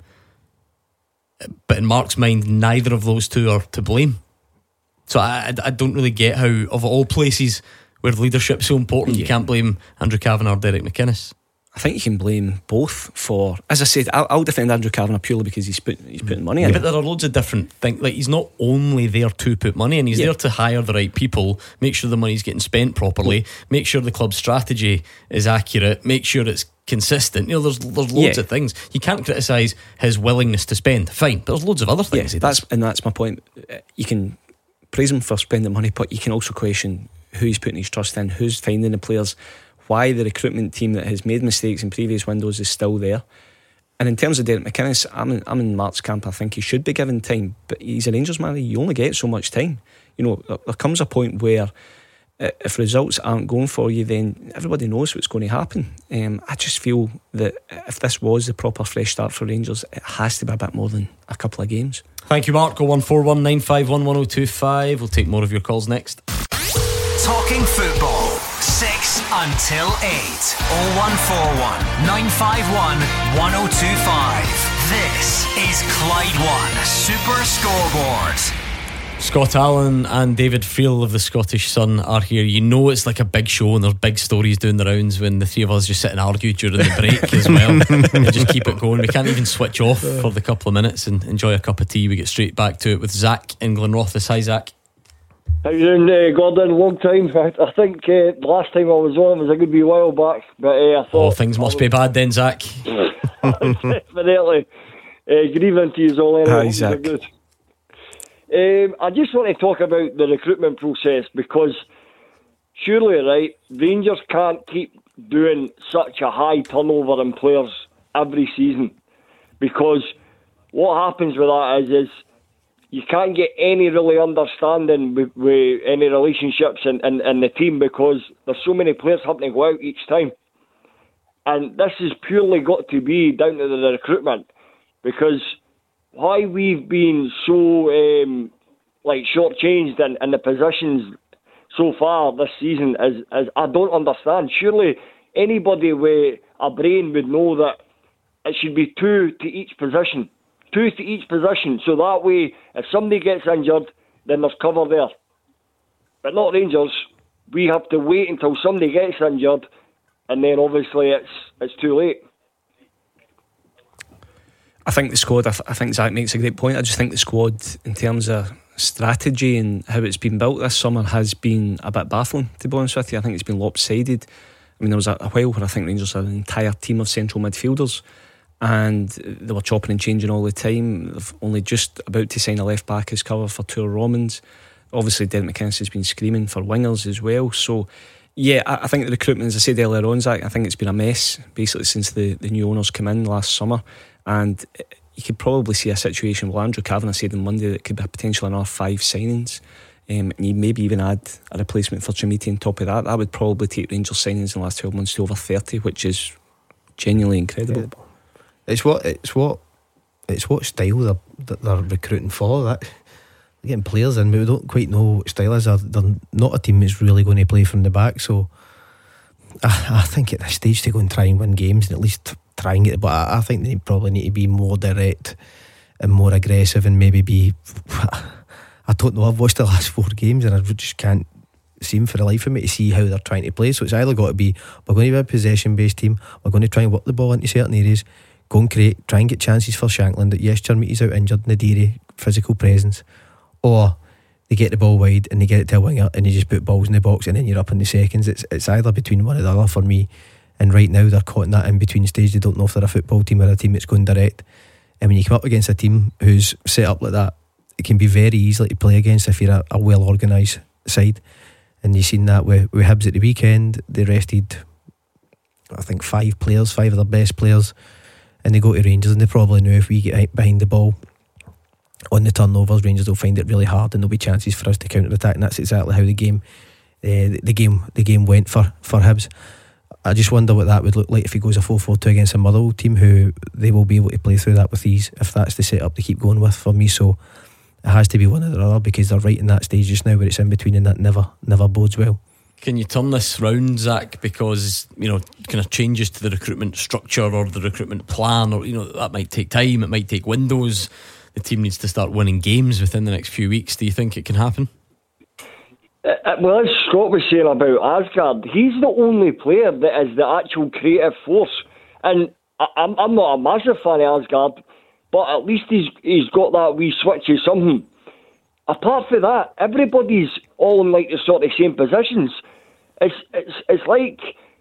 But in Mark's mind, neither of those two are to blame. So I, I don't really get how, of all places where leadership's so important, yeah, you can't blame Andrew Kavanagh or Derek McInnes. I think you can blame both for, as I said, I'll, I'll defend Andrew Kavanagh purely because he's put, he's putting money yeah, in. But there are loads of different things. Like, he's not only there to put money in, he's yeah. there to hire the right people, make sure the money's getting spent properly, yeah. make sure the club's strategy is accurate, make sure it's consistent. You know, there's there's loads yeah. of things. You can't criticise his willingness to spend. Fine, but there's loads of other things. Yeah, that's and that's my point. You can praise him for spending money, but you can also question who he's putting his trust in, who's finding the players, why the recruitment team that has made mistakes in previous windows is still there. And in terms of Derek McInnes, I'm in, I'm in Mark's camp. I think he should be given time, but he's a Rangers man. You only get so much time. You know, there, there comes a point where uh, if results aren't going for you, then everybody knows what's going to happen. Um, I just feel that if this was the proper fresh start for Rangers, it has to be a bit more than a couple of games. Thank you, Mark. oh one four one nine five one one oh two five. We'll take more of your calls next. Talking football, six until eight. oh one four one nine five one one oh two five. This is Clyde One Super Scoreboard. Scott Allen and David Friel of the Scottish Sun are here. You know it's like a big show and there's big stories doing the rounds when the three of us just sit and argue during the break as well. We just keep it going. We can't even switch off for the couple of minutes and enjoy a cup of tea. We get straight back to it with Zach in Glenrothes. Hi, Zach. How you doing, uh, Gordon? Long time. I, I think uh, the last time I was on was a good wee while back, but uh, I thought... Oh, things must be bad then, Zach. Definitely. Uh, good evening to you all. Anyway. Hi, Zach. Good. Um, I just want to talk about the recruitment process, because surely, right, Rangers can't keep doing such a high turnover in players every season, because what happens with that is, is you can't get any really understanding with, with any relationships in, in, in the team, because there's so many players having to go out each time. And this has purely got to be down to the recruitment, because why we've been so um, like shortchanged in, in the positions so far this season is, is I don't understand. Surely anybody with a brain would know that it should be two to each position. Two to each position, so that way if somebody gets injured, then there's cover there. But not Rangers. We have to wait until somebody gets injured, and then obviously it's it's too late. I think the squad, I, th- I think Zach makes a great point. I just think the squad, in terms of strategy and how it's been built this summer, has been a bit baffling, to be honest with you. I think it's been lopsided. I mean, there was a, a while where I think Rangers had an entire team of central midfielders, and they were chopping and changing all the time. They've only just about to sign a left back as cover for Tor Romans. Obviously Derek McInnes has been screaming for wingers as well, so Yeah, I, I think the recruitment, as I said earlier on, Zach, I think it's been a mess basically since the, the new owners came in last summer, and you could probably see a situation. Well, Andrew Kavanagh said on Monday that it could be potentially another five signings, um, and you maybe even add a replacement for Jamiti on top of that. That would probably take Rangers signings in the last twelve months to over thirty, which is genuinely incredible. incredible. It's what it's what it's what style they're, that they're recruiting for. That they're getting players in, but we don't quite know what style is. They're, they're not a team that's really going to play from the back. So I, I think at this stage to go and try and win games and at least try and get it. But I, I think they probably need to be more direct and more aggressive and maybe be. I don't know. I've watched the last four games and I just can't seem for the life of me to see how they're trying to play. So it's either got to be we're going to be a possession based team. We're going to try and work the ball into certain areas. Go and create, try and get chances for Shankland. Yes, Jermiti's out injured, Nadiri, physical presence. Or they get the ball wide and they get it to a winger and you just put balls in the box and then you're up in the seconds. It's it's either between one or the other for me. And right now they're caught in that in between stage. They don't know if they're a football team or a team that's going direct. And when you come up against a team who's set up like that, it can be very easy to play against if you're a, a well organised side. And you've seen that with, with Hibs at the weekend. They rested, I think, five players, five of their best players. And they go to Rangers and they probably know if we get behind the ball on the turnovers, Rangers will find it really hard and there'll be chances for us to counter attack. And that's exactly how the game uh, the game the game went for, for Hibs. I just wonder what that would look like if he goes a four four two against a Motherwell team, who they will be able to play through that with ease if that's the setup to keep going with for me. So it has to be one or the other, because they're right in that stage just now where it's in between, and that never never bodes well. Can you turn this round, Zach? Because, you know, kind of changes to the recruitment structure or the recruitment plan, or, you know, that might take time, it might take windows. The team needs to start winning games within the next few weeks. Do you think it can happen? Uh, well, as Scott was saying about Asgard, he's the only player that is the actual creative force. And I, I'm, I'm not a massive fan of Asgard, but at least he's he's got that wee switch of something. Apart from that, everybody's all in like the sort of same positions. It's it's it's like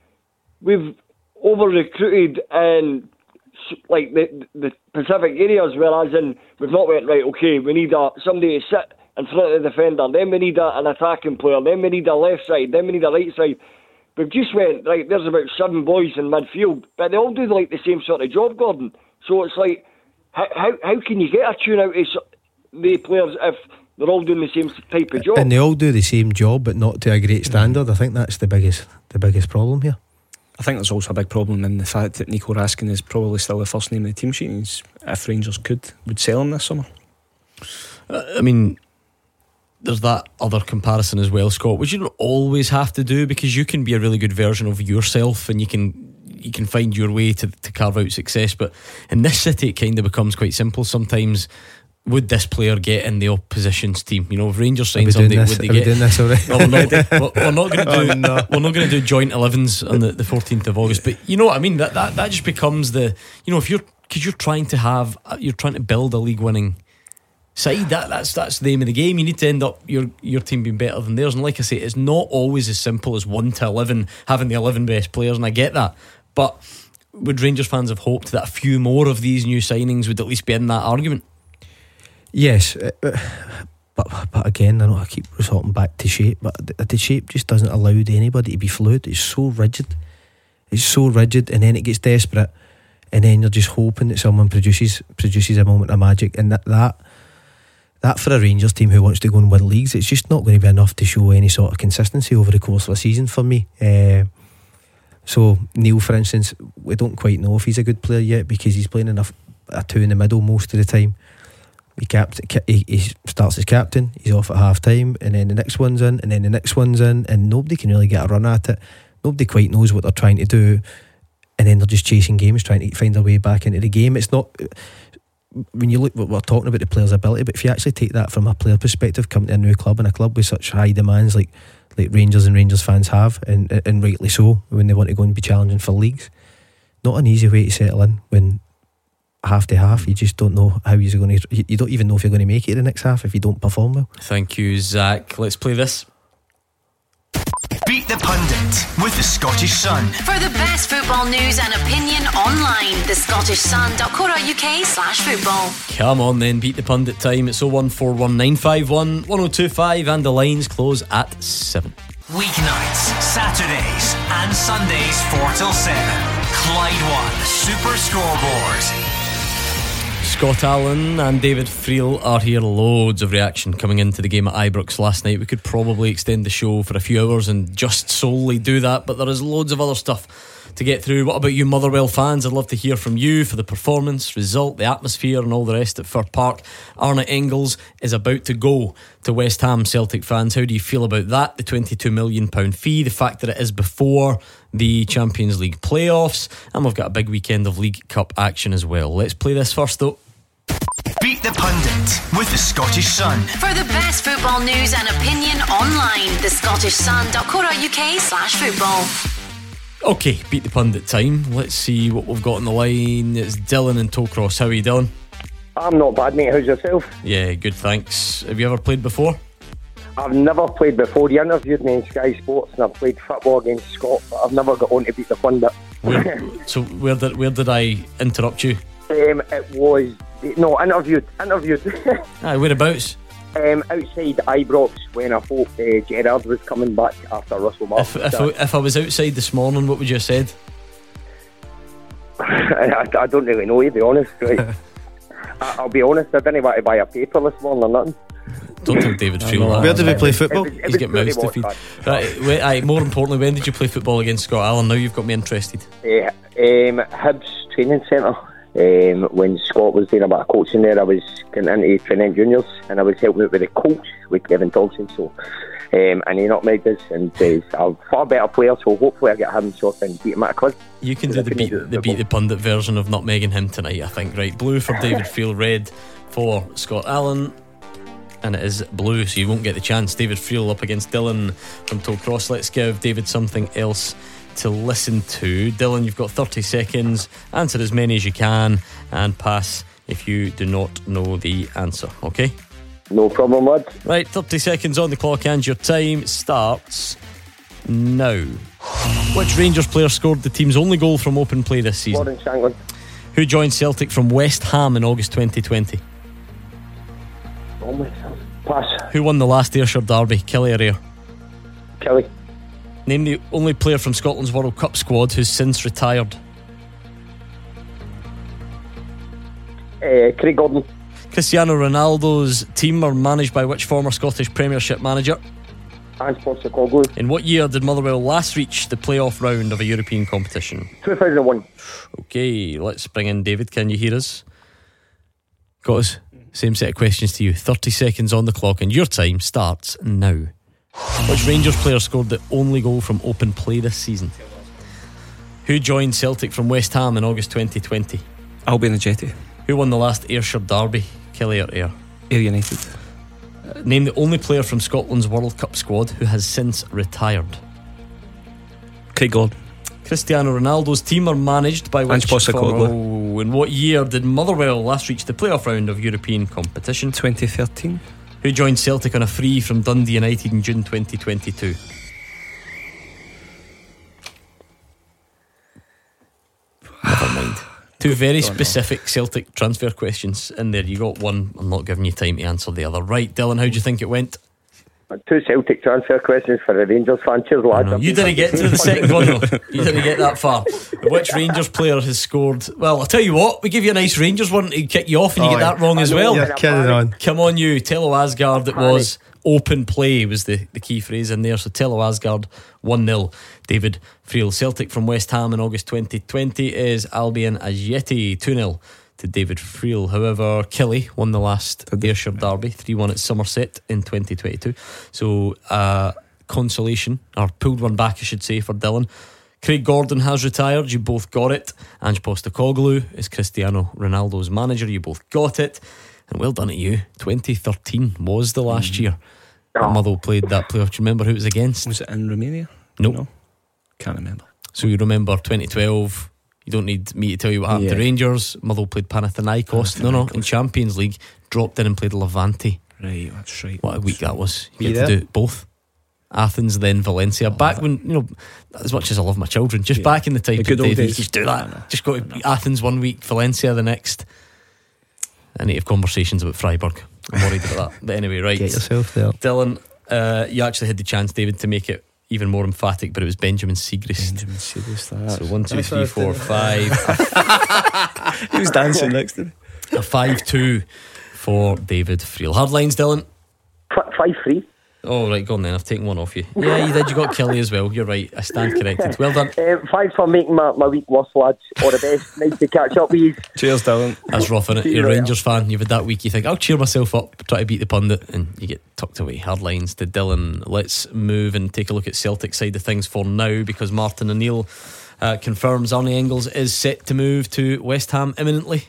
we've over recruited in like the the Pacific areas, whereas in we've not went right. Okay, we need a somebody to sit in front of the defender. Then we need a, an attacking player. Then we need a left side. Then we need a right side. We've just went right. There's about seven boys in midfield, but they all do like the same sort of job, Gordon. So it's like how how, how can you get a tune out of the players if they're all doing the same type of job? And they all do the same job, but not to a great standard. I think that's the biggest the biggest problem here. I think there's also a big problem in the fact that Nico Raskin is probably still the first name in the team sheet. He's, if Rangers could, would sell him this summer. Uh, I mean, there's that other comparison as well, Scott, which you don't always have to do, because you can be a really good version of yourself and you can you can find your way to, to carve out success. But in this city, it kind of becomes quite simple sometimes. Would this player get in the opposition's team? You know, if Rangers sign somebody, would they Are get? we doing this already? No, we're not, we're, we're not going to do. Oh, no. We're not going to do joint elevens on the, the fourteenth of August. But you know what I mean. That that, that just becomes the. You know, if you're because you're trying to have you're trying to build a league winning side. That that's that's the aim of the game. You need to end up your your team being better than theirs. And like I say, it's not always as simple as one to eleven having the eleven best players. And I get that, but would Rangers fans have hoped that a few more of these new signings would at least be in that argument? Yes, but but again, I know I keep resorting back to shape, but the, the shape just doesn't allow anybody to be fluid. It's so rigid. It's so rigid, and then it gets desperate, and then you're just hoping that someone produces produces a moment of magic, and that that that for a Rangers team who wants to go and win leagues, it's just not going to be enough to show any sort of consistency over the course of a season for me. Uh, so Neil, for instance, we don't quite know if he's a good player yet, because he's playing enough a two in the middle most of the time. He, capt- he, he starts as captain, he's off at half time, and then the next one's in, and then the next one's in, and nobody can really get a run at it. Nobody quite knows what they're trying to do, and then they're just chasing games, trying to find their way back into the game. It's not, when you look, we're talking about the player's ability, but if you actually take that from a player perspective, coming to a new club, and a club with such high demands like like Rangers and Rangers fans have, and, and rightly so, when they want to go and be challenging for leagues, not an easy way to settle in when half to half, you just don't know how you're going to. You don't even know if you're going to make it the next half if you don't perform well. Thank you, Zach. Let's play this. Beat the Pundit with the Scottish Sun. For the best football news and opinion online, the Scottish Sun dot co dot uk slash football. Come on then, beat the pundit time. It's oh one four one nine five one one oh two five and the lines close at seven. Weeknights, Saturdays and Sundays four till seven. Clyde One Super Scoreboard. Scott Allen and David Friel are here. Loads of reaction coming into the game at Ibrox last night. We could probably extend the show for a few hours and just solely do that, but there is loads of other stuff to get through. What about you Motherwell fans? I'd love to hear from you for the performance, result, the atmosphere and all the rest at Fir Park. Arne Engels is about to go to West Ham. Celtic fans, how do you feel about that? The twenty-two million pounds fee, the fact that it is before the Champions League playoffs, and we've got a big weekend of League Cup action as well. Let's play this first though. Beat the Pundit with the Scottish Sun. For the best football news and opinion online, the scottish sun dot co dot uk slash football. Okay, Beat the Pundit time. Let's see what we've got on the line. It's Dylan in Tollcross. How are you, Dylan? I'm not bad, mate. How's yourself? Yeah, good, thanks. Have you ever played before? I've never played before. You interviewed me in Sky Sports and I played football against Scott, but I've never got on to Beat the Pundit. Where, so where did where did I interrupt you? Um, it was no interviewed. Interviewed. Aye, whereabouts? Um, outside Ibrox when I thought uh, Gerrard was coming back after Russell Martin. If, if, I, if I was outside this morning, what would you have said? I, I don't really know, to be honest. Right. I, I'll be honest, I didn't want to buy a paper this morning or nothing. Don't tell David Friel. Where did we play football? It was, it He's getting mouths to feed. Right, wait, aye, more importantly, when did you play football against Scott Allen? Now you've got me interested. Uh, um, Hibs Training Centre. Um, when Scott was doing a bit of coaching there, I was getting into Trinent Juniors and I was helping out with the coach with Kevin Thompson. So, um, and he nutmegged us, and he's a far better player. So hopefully I get him short and beat him at a quiz. You can do the beat the beat the pundit version of nutmegging him tonight, I think. Right, blue for David Friel, red for Scott Allen. And it is blue, so you won't get the chance. David Friel up against Dylan from Tollcross. Let's give David something else to listen to. Dylan, you've got thirty seconds. Answer as many as you can and pass if you do not know the answer. Okay? No problem, lad. Right, thirty seconds on the clock and your time starts now. Which Rangers player scored the team's only goal from open play this season? Lawrence Shankland. Who joined Celtic from West Ham in August twenty twenty? Oh my God. Pass. Who won the last Ayrshire derby? Kelly or Ayr? Kelly. Name the only player from Scotland's World Cup squad who's since retired. Uh, Craig Gordon. Cristiano Ronaldo's team are managed by which former Scottish Premiership manager? Ange Postecoglou. In what year did Motherwell last reach the playoff round of a European competition? two thousand one. Okay, let's bring in David. Can you hear us? Got us? Same set of questions to you. thirty seconds on the clock and your time starts now. Which Rangers player scored the only goal from open play this season? Who joined Celtic from West Ham in August twenty twenty? Albion Ajeti. Who won the last Ayrshire derby? Kelly or Ayr? Ayr United. Uh, name the only player from Scotland's World Cup squad who has since retired. Craig Gordon. Cristiano Ronaldo's team are managed by which Ange Postecoglou. Oh, in what year did Motherwell last reach the playoff round of European competition? twenty thirteen. Who joined Celtic on a free from Dundee United in June twenty twenty-two? Never mind. Two very specific Celtic transfer questions in there. You got one, I'm not giving you time to answer the other. Right, Dylan, how do you think it went? Two Celtic transfer questions for the Rangers fan. Cheers, lads. You didn't get to the second one though. You didn't get that far. Which Rangers player has scored? Well, I'll tell you what, we give you a nice Rangers one to kick you off and you oh, get that wrong as well. You're kidding on. Come on you, Tello Asgard. It was open play was the, the key phrase in there. So Tello Asgard one nil. David Friel. Celtic from West Ham in August twenty twenty is Albion Ajeti two nil to David Friel. However, Kelly won the last Ayrshire derby three one at Somerset in twenty twenty-two. So uh, consolation, or pulled one back I should say, for Dylan. Craig Gordon has retired. You both got it. Ange Postecoglou is Cristiano Ronaldo's manager. You both got it. And well done to you. twenty thirteen was the last year that Motherwell played that playoff. Do you remember who it was against? Was it in Romania? Nope. No, can't remember. So you remember twenty twelve. You don't need me to tell you what happened Yeah. to Rangers. Motherwell played Panathinaikos. No, no, in Champions League. Dropped in and played Levante. Right, that's right. What a week that was. You You get to there? do both. Athens, then Valencia. Back when, you know, as much as I love my children, just Yeah. back in the time The good of old Dave, you days. just do that. Just go to Athens one week, Valencia the next. I need to have conversations about Freiburg. I'm worried about that. But anyway, right. Get yourself there. Dylan, uh, you actually had the chance, David, to make it even more emphatic, but it was Benjamin Siegrist. Benjamin Siegrist, that. So one, two, three, four, five. He was dancing next to me. A five two for David Friel. Hard lines, Dylan. five three. Oh right, go on then, I've taken one off you. Yeah, you did, you got Kelly as well. You're right, I stand corrected. Well done. Um, thanks for making my, my week worse, lads. All the best. Nice to catch up with you. Cheers, Dylan. That's rough, innit? You're a Rangers fan, you've had that week, you think I'll cheer myself up, try to beat the pundit, and you get tucked away. Hard lines to Dylan. Let's move and take a look at Celtic side of things for now, because Martin O'Neill uh, confirms Arnie Engels is set to move to West Ham imminently.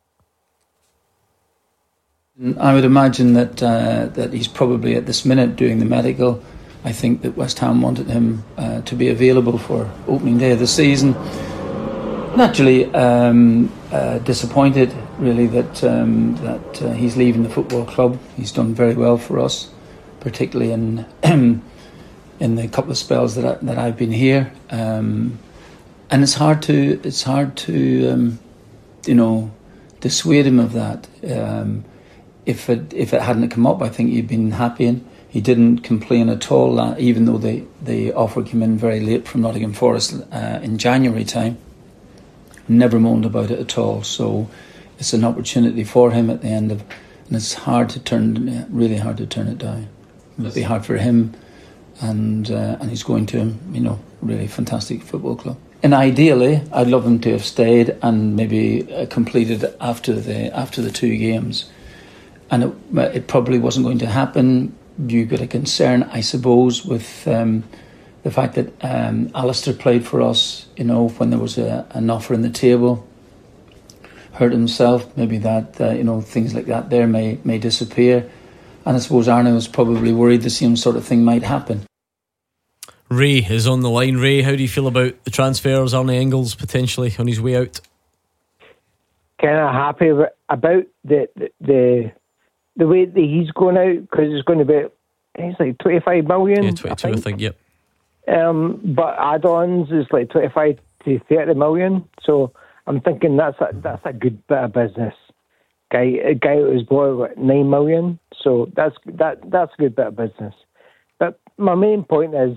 I would imagine that uh, that he's probably at this minute doing the medical. I think that West Ham wanted him uh, to be available for opening day of the season. Naturally, um, uh, disappointed really that um, that uh, he's leaving the football club. He's done very well for us, particularly in in the couple of spells that I, that I've been here. Um, and it's hard to it's hard to um, you know dissuade him of that. Um, If it if it hadn't come up, I think he'd been happy, and he didn't complain at all. Uh, even though the, the offer came in very late from Nottingham Forest uh, in January time, never moaned about it at all. So it's an opportunity for him at the end of, and it's hard to turn, really hard to turn it down. It'll be hard for him, and uh, and he's going to, you know, really fantastic football club. And ideally, I'd love him to have stayed and maybe uh, completed after the after the two games. And it, it probably wasn't going to happen. You got a concern, I suppose, with um, the fact that um, Alistair played for us, you know, when there was a, an offer on the table, hurt himself, maybe that, uh, you know, things like that there may, may disappear. And I suppose Arne was probably worried the same sort of thing might happen. Ray is on the line. Ray, how do you feel about the transfers? Arne Engels potentially on his way out? Kind of happy about the... the, the the way that he's going out, because it's going to be, it's like twenty-five million. Yeah, twenty-two, I think, I think yep. Um, but add-ons is like twenty-five to thirty million. So I'm thinking that's a, that's a good bit of business. Guy, a guy who was bought at nine million. So that's that that's a good bit of business. But my main point is,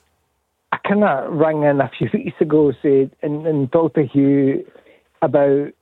I kind of rang in a few weeks ago, said and, and talked to Hugh about,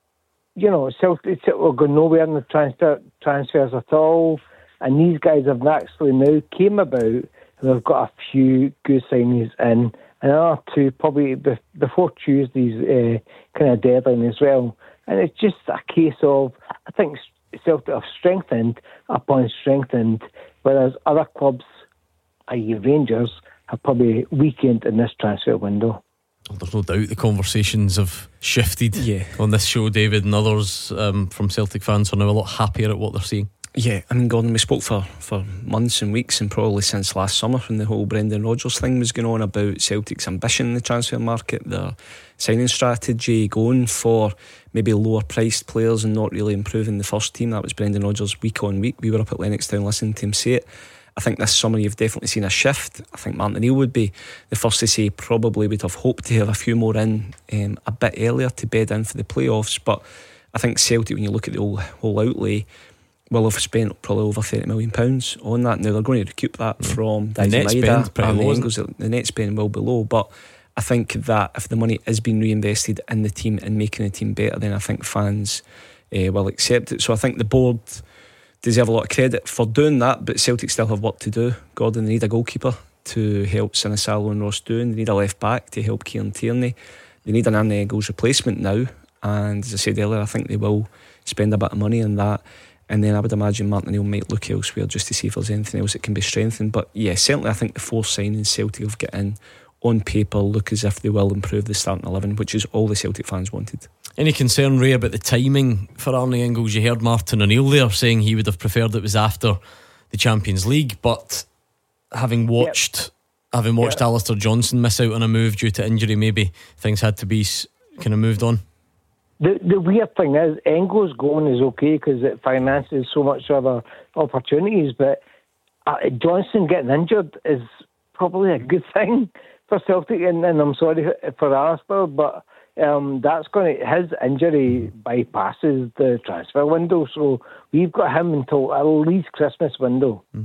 you know, Celtic were going nowhere in the transfer transfers at all, and these guys have actually now came about, and they've got a few good signings in, and another two probably before Tuesday's uh, kind of deadline as well. And it's just a case of, I think Celtic have strengthened upon strengthened, whereas other clubs, that is. Rangers, have probably weakened in this transfer window. Well, there's no doubt the conversations have shifted yeah. on this show. David and others um, from Celtic fans are now a lot happier at what they're seeing. Yeah, I mean, Gordon, we spoke for, for months and weeks, and probably since last summer when the whole Brendan Rodgers thing was going on about Celtic's ambition in the transfer market, their signing strategy, going for maybe lower priced players and not really improving the first team. That was Brendan Rodgers week on week. We were up at Lennoxtown listening to him say it. I think this summer you've definitely seen a shift. I think Martin O'Neill would be the first to say probably would have hoped to have a few more in um, a bit earlier to bed in for the playoffs. But I think Celtic, when you look at the whole, whole outlay, will have spent probably over thirty million pounds on that. Now they're going to recoup that mm. from the net spend, and the Engels. The net spend will be low, but I think that if the money is being reinvested in the team and making the team better, then I think fans uh, will accept it. So I think the board deserve a lot of credit for doing that, but Celtic still have work to do. Gordon, they need a goalkeeper to help Sinisalo and Ross Doon. They need a left back to help Kieran Tierney. They need an Arne Engels replacement now, and as I said earlier, I think they will spend a bit of money on that. And then I would imagine Martin O'Neill might look elsewhere just to see if there's anything else that can be strengthened. But yeah, certainly I think the four signings Celtic have got in on paper look as if they will improve the starting eleven, which is all the Celtic fans wanted. Any concern, Ray, about the timing for Arne Engels? You heard Martin O'Neill there saying he would have preferred it was after the Champions League, but having watched yep. having watched yep. Alistair Johnson miss out on a move due to injury, maybe things had to be kind of moved on. The the weird thing is, Engels going is okay because it finances so much other opportunities, but uh, Johnson getting injured is probably a good thing for Celtic, and, and I'm sorry for Alistair, but um, that's going to, his injury bypasses the transfer window, so we've got him until at least Christmas window. Mm-hmm.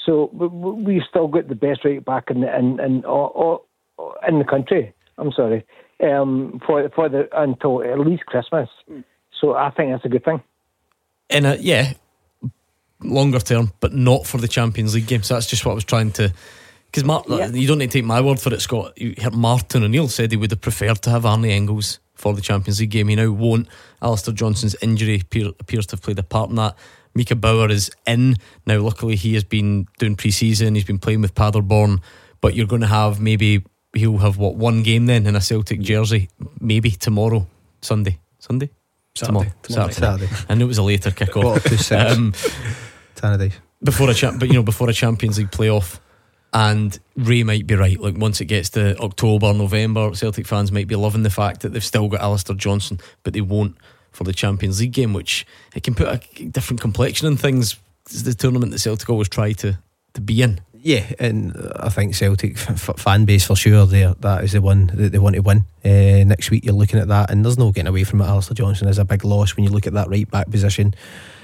So we, we've still got the best right back in the, in, in, or, or, in the country. I'm sorry, um, for for the until at least Christmas. So I think that's a good thing. In a, yeah, longer term, but not for the Champions League game. So that's just what I was trying to. Because Mar- yeah. you don't need to take my word for it, Scott. You heard Martin O'Neill said he would have preferred to have Arne Engels for the Champions League game. He now won't. Alistair Johnston's injury appear, appears to have played a part in that. Mika Bauer is in now. Luckily, he has been doing pre-season. He's been playing with Paderborn. But you're going to have maybe he'll have what one game then in a Celtic jersey, maybe tomorrow, Sunday, Sunday, Saturday, tomorrow, Saturday. Saturday. I knew it was a later kick-off. um, Saturday before a cha- but you know before a Champions League playoff. And Ray might be right. Like once it gets to October, November, Celtic fans might be loving the fact that they've still got Alistair Johnston, but they won't for the Champions League game, which it can put a different complexion in things. It's the tournament that Celtic always try to, to be in. Yeah, and I think Celtic f- fan base for sure, there that is the one that they want to win. Uh, next week you're looking at that, and there's no getting away from it. Alistair Johnston is a big loss when you look at that right back position.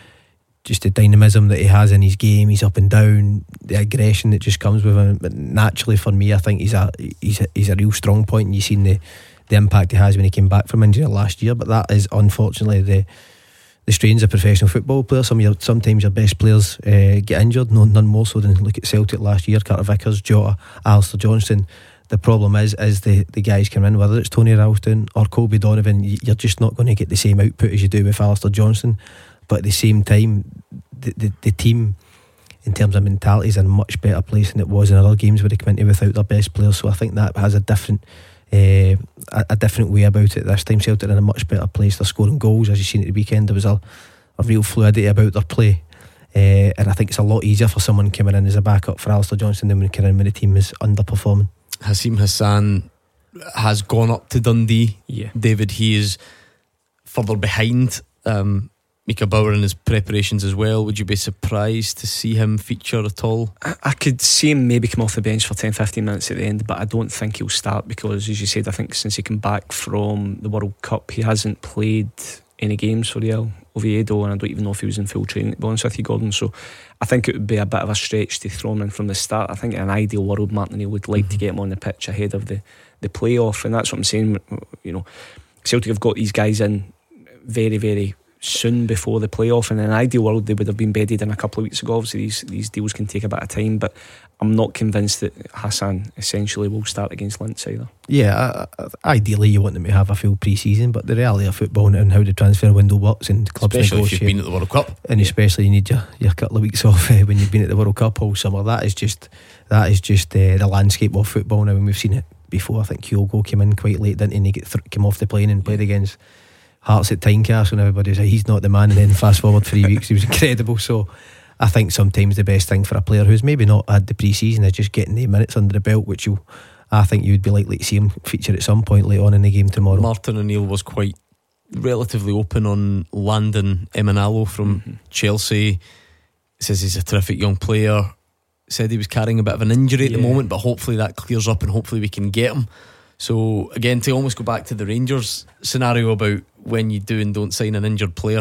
Just the dynamism that he has in his game, he's up and down, the aggression that just comes with him. But naturally, for me, I think he's a he's a, he's a real strong point, and you've seen the, the impact he has when he came back from injury last year. But that is unfortunately the the strains of professional football players. Some of your, sometimes your best players uh, get injured, no, none more so than look at Celtic last year. Carter Vickers, Jota, Alistair Johnston. The problem is is the, the guys come in, whether it's Tony Ralston or Colby Donovan, you're just not going to get the same output as you do with Alistair Johnston. But at the same time, the, the, the team in terms of mentality is in a much better place than it was in other games where they come into without their best players. So I think that has a different uh, a, a different way about it this time. Celtic are in a much better place. They're scoring goals, as you've seen at the weekend. There was a, a real fluidity about their play, uh, and I think it's a lot easier for someone coming in as a backup for Alistair Johnston than when coming in when the team is underperforming. Hasim Hassan has gone up to Dundee. Yeah, David, he is further behind um, Mika Bauer in his preparations as well. Would you be surprised to see him feature at all? I, I could see him maybe come off the bench for ten to fifteen minutes at the end, but I don't think he'll start because, as you said, I think since he came back from the World Cup, he hasn't played any games for Real Oviedo, and I don't even know if he was in full training, to be honest with you, Gordon. So I think it would be a bit of a stretch to throw him in from the start. I think in an ideal world, Martin O'Neill would like mm-hmm. to get him on the pitch ahead of the, the playoff, and that's what I'm saying. You know, Celtic have got these guys in very, very soon before the playoff, and in an ideal world they would have been bedded in a couple of weeks ago. Obviously these, these deals can take a bit of time, but I'm not convinced that Hassan essentially will start against Linz either. Yeah, uh, ideally you want them to have a full pre-season, but the reality of football and how the transfer window works and clubs especially negotiate, if you've been at the World Cup, and yeah. especially you need your, your couple of weeks off uh, when you've been at the World Cup all summer. That is just that is just uh, the landscape of football now, and we've seen it before. I think Kyogo came in quite late, didn't he? And he get th- came off the plane and played against Hearts at Tynecastle, and everybody's like, he's not the man, and then fast forward three weeks he was incredible. So I think sometimes the best thing for a player who's maybe not had the pre-season is just getting the minutes under the belt, which you I think you would be likely to see him feature at some point later on in the game tomorrow. Martin O'Neill was quite relatively open on Landon Emanalo from mm-hmm. Chelsea. Says he's a terrific young player. Said he was carrying a bit of an injury at yeah. the moment, but hopefully that clears up and hopefully we can get him. So again, to almost go back to the Rangers scenario about when you do and don't sign an injured player,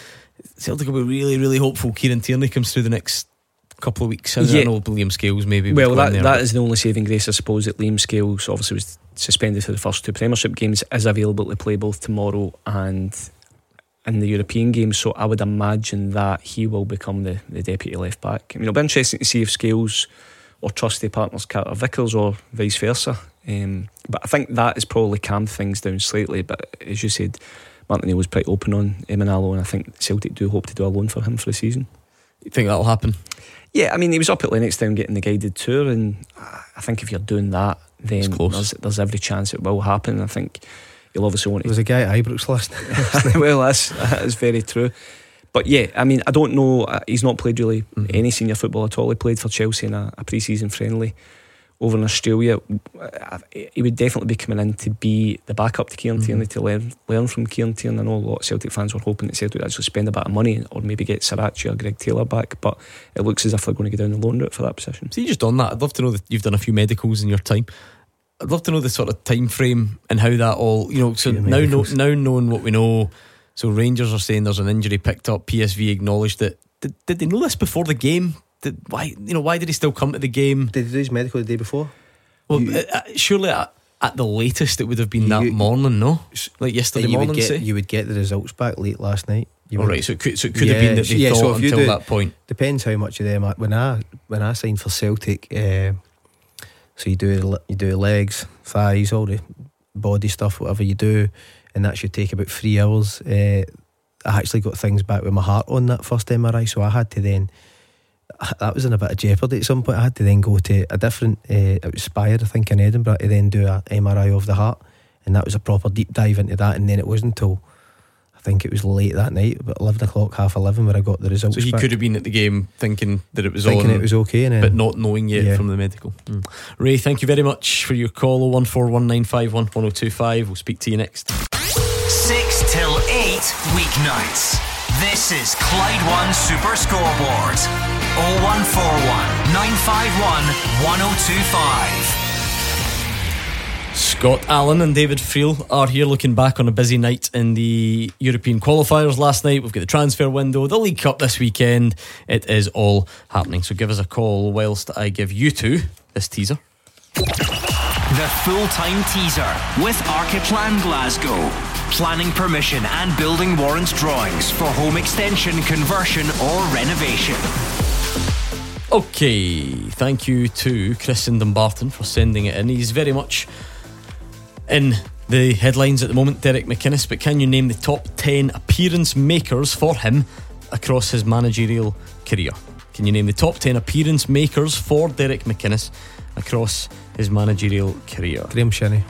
Celtic will be really, really hopeful Kieran Tierney comes through the next couple of weeks. I yeah. know Liam Scales maybe. Well, that, there, that is the only saving grace, I suppose, that Liam Scales obviously was suspended for the first two Premiership games, is available to play both tomorrow and in the European games. So I would imagine that he will become the, the deputy left back. I mean, it'll be interesting to see if Scales or trusty partners Carter Vickers or vice versa. Um, but I think that has probably calmed things down slightly. But as you said, Martin O'Neill was pretty open on Emanalo, and I think Celtic do hope to do a loan for him for the season. You think that'll happen? Yeah, I mean, he was up at Lennoxtown getting the guided tour, and I think if you're doing that, then there's, there's every chance it will happen. I think you'll obviously want to. There's a guy at Ibrox last. Well, that's, that is very true. But yeah, I mean, I don't know. He's not played really mm-hmm. any senior football at all. He played for Chelsea in a, a pre-season friendly over in Australia. He would definitely be coming in to be the backup to Kieran mm-hmm. Tierney, to learn learn from Kieran Tierney. I know a lot of Celtic fans were hoping that Celtic would actually spend a bit of money or maybe get Sarachi or Greg Taylor back, but it looks as if they're going to go down the loan route for that position. See, just on that, I'd love to know that you've done a few medicals in your time. I'd love to know the sort of time frame and how that all, you know, so now, know, now knowing what we know. So Rangers are saying there's an injury picked up. P S V acknowledged it. Did, did they know this before the game? did, why you know why did he still come to the game? Did he do his medical the day before? Well, You- uh, surely at, at the latest it would have been that You- morning, no? Like yesterday you would morning, get say? you would get the results back late last night. You All would- right, so it could, so it could have been that they yeah, thought so if you until do- that point. Depends how much of them. I- When I when I signed for Celtic, uh, so you do the le- you do legs, thighs, all the body stuff, whatever you do, and that should take about three hours. Uh, I actually got things back with my heart on that first M R I, so I had to then. That was in a bit of jeopardy at some point. I had to then go to a different. Uh, it was Spire, I think, in Edinburgh, to then do a M R I of the heart, and that was a proper deep dive into that. And then it wasn't until I think it was late that night, about eleven o'clock, half eleven, where I got the results. So he back. could have been at the game thinking that it was Thinking on, it was okay, and then- but not knowing yet Yeah. from the medical. Mm. Ray, thank you very much for your call. oh one four one nine five one one oh two five. We'll speak to you next. six till eight weeknights. This is Clyde One Super Scoreboard. oh one four one nine five one one oh two five. Scott Allen and David Friel are here looking back on a busy night in the European qualifiers last night. We've got the transfer window, the League Cup this weekend. It is all happening. So give us a call whilst I give you two this teaser. The full-time teaser with Archiplan Glasgow. Planning permission and building warrant drawings for home extension, conversion or renovation. Okay, thank you to Chris in Dumbarton for sending it in. He's very much in the headlines at the moment, Derek McInnes, but can you name the top ten appearance makers for him across his managerial career? Can you name the top ten appearance makers for Derek McInnes across his managerial career? Graham Shinnie.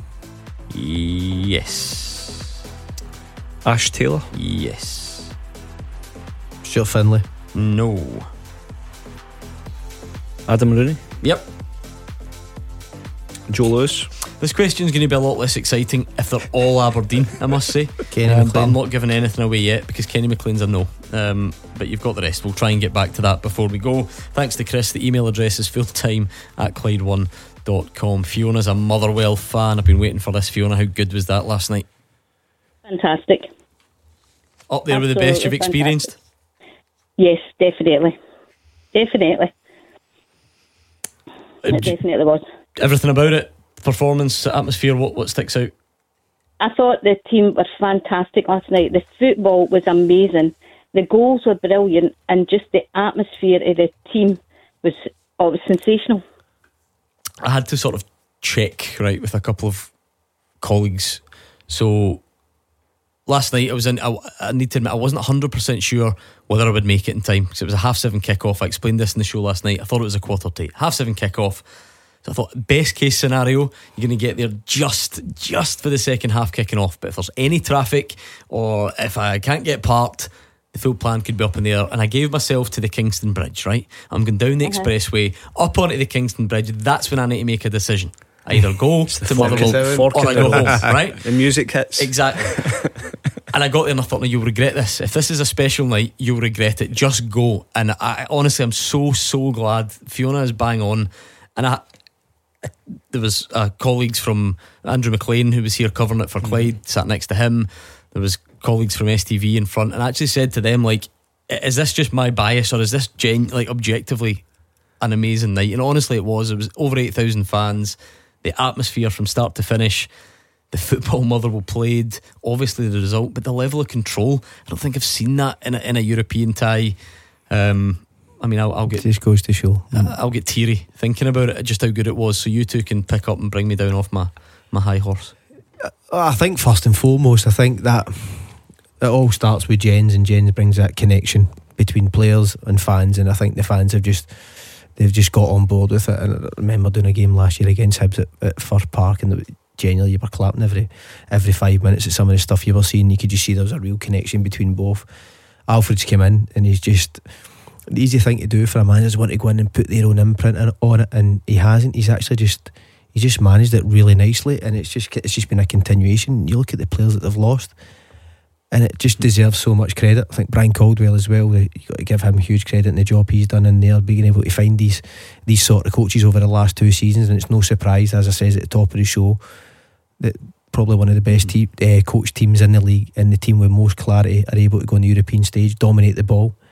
Yes. Ash Taylor. Yes. Stuart Finlay. No. Adam Rooney. Yep. Joe Lewis. This question's going to be a lot less exciting if they're all Aberdeen, I must say. Kenny um, but I'm McLean. not giving anything away yet because Kenny McLean's a no. Um, but you've got the rest. We'll try and get back to that before we go. Thanks to Chris. The email address is fulltime at Clyde one dot com. Fiona's a Motherwell fan. I've been waiting for this. Fiona, how good was that last night? Fantastic. Up there with the best you've Absolutely experienced? Yes, definitely. Definitely. Uh, It definitely was. Everything about it, performance, atmosphere, what, what sticks out? I thought the team were fantastic last night. The football was amazing. The goals were brilliant, and just the atmosphere of the team was, oh, it was sensational. I had to sort of check, right, with a couple of colleagues. So last night I was in, I, I need to admit I wasn't one hundred percent sure whether I would make it in time because it was a half seven kick-off. I explained this in the show last night. I thought it was a quarter to eight. Half seven kick-off. So I thought best case scenario, you're going to get there just just for the second half kicking off. But if there's any traffic or if I can't get parked, the full plan could be up in the air. And I gave myself to the Kingston Bridge, right? I'm going down the Uh-huh. expressway, up onto the Kingston Bridge. That's when I need to make a decision. I either go to fork Motherwell it- fork or I it go down. home, right? The music hits. Exactly. And I got there and I thought, no, you'll regret this. If this is a special night, you'll regret it. Just go. And I honestly, I'm so, so glad. Fiona is bang on. And I, there was uh, colleagues from Andrew McLean who was here covering it for Clyde, sat next to him. There was colleagues from S T V in front, and I actually said to them, like, is this just my bias or is this gen- like objectively an amazing night? And honestly it was. It was over eight thousand fans. The atmosphere from start to finish, the football Motherwell played, obviously the result, but the level of control, I don't think I've seen that in a, in a European tie. um, I mean I'll, I'll get Just goes to show. I'll get teary thinking about it, just how good it was. So you two can pick up and bring me down off my, my high horse. I think first and foremost, I think that it all starts with Jens, and Jens brings that connection between players and fans, and I think the fans have just they've just got on board with it. And I remember doing a game last year against Hibs at, at Firth Park, and genuinely you were clapping every every five minutes at some of the stuff you were seeing. You could just see there was a real connection between both. Alfred's come in and he's just the easy thing to do for a manager is want to go in and put their own imprint on it, and he hasn't. He's actually just he's just managed it really nicely, and it's just it's just been a continuation. You look at the players that they've lost, and it just deserves so much credit. I think Brian Caldwell as well, you got to give him huge credit in the job he's done in there, being able to find these these sort of coaches over the last two seasons. And it's no surprise, as I said at the top of the show, that probably one of the best te- uh, coach teams in the league, and the team with most clarity are able to go on the European stage, dominate the ball,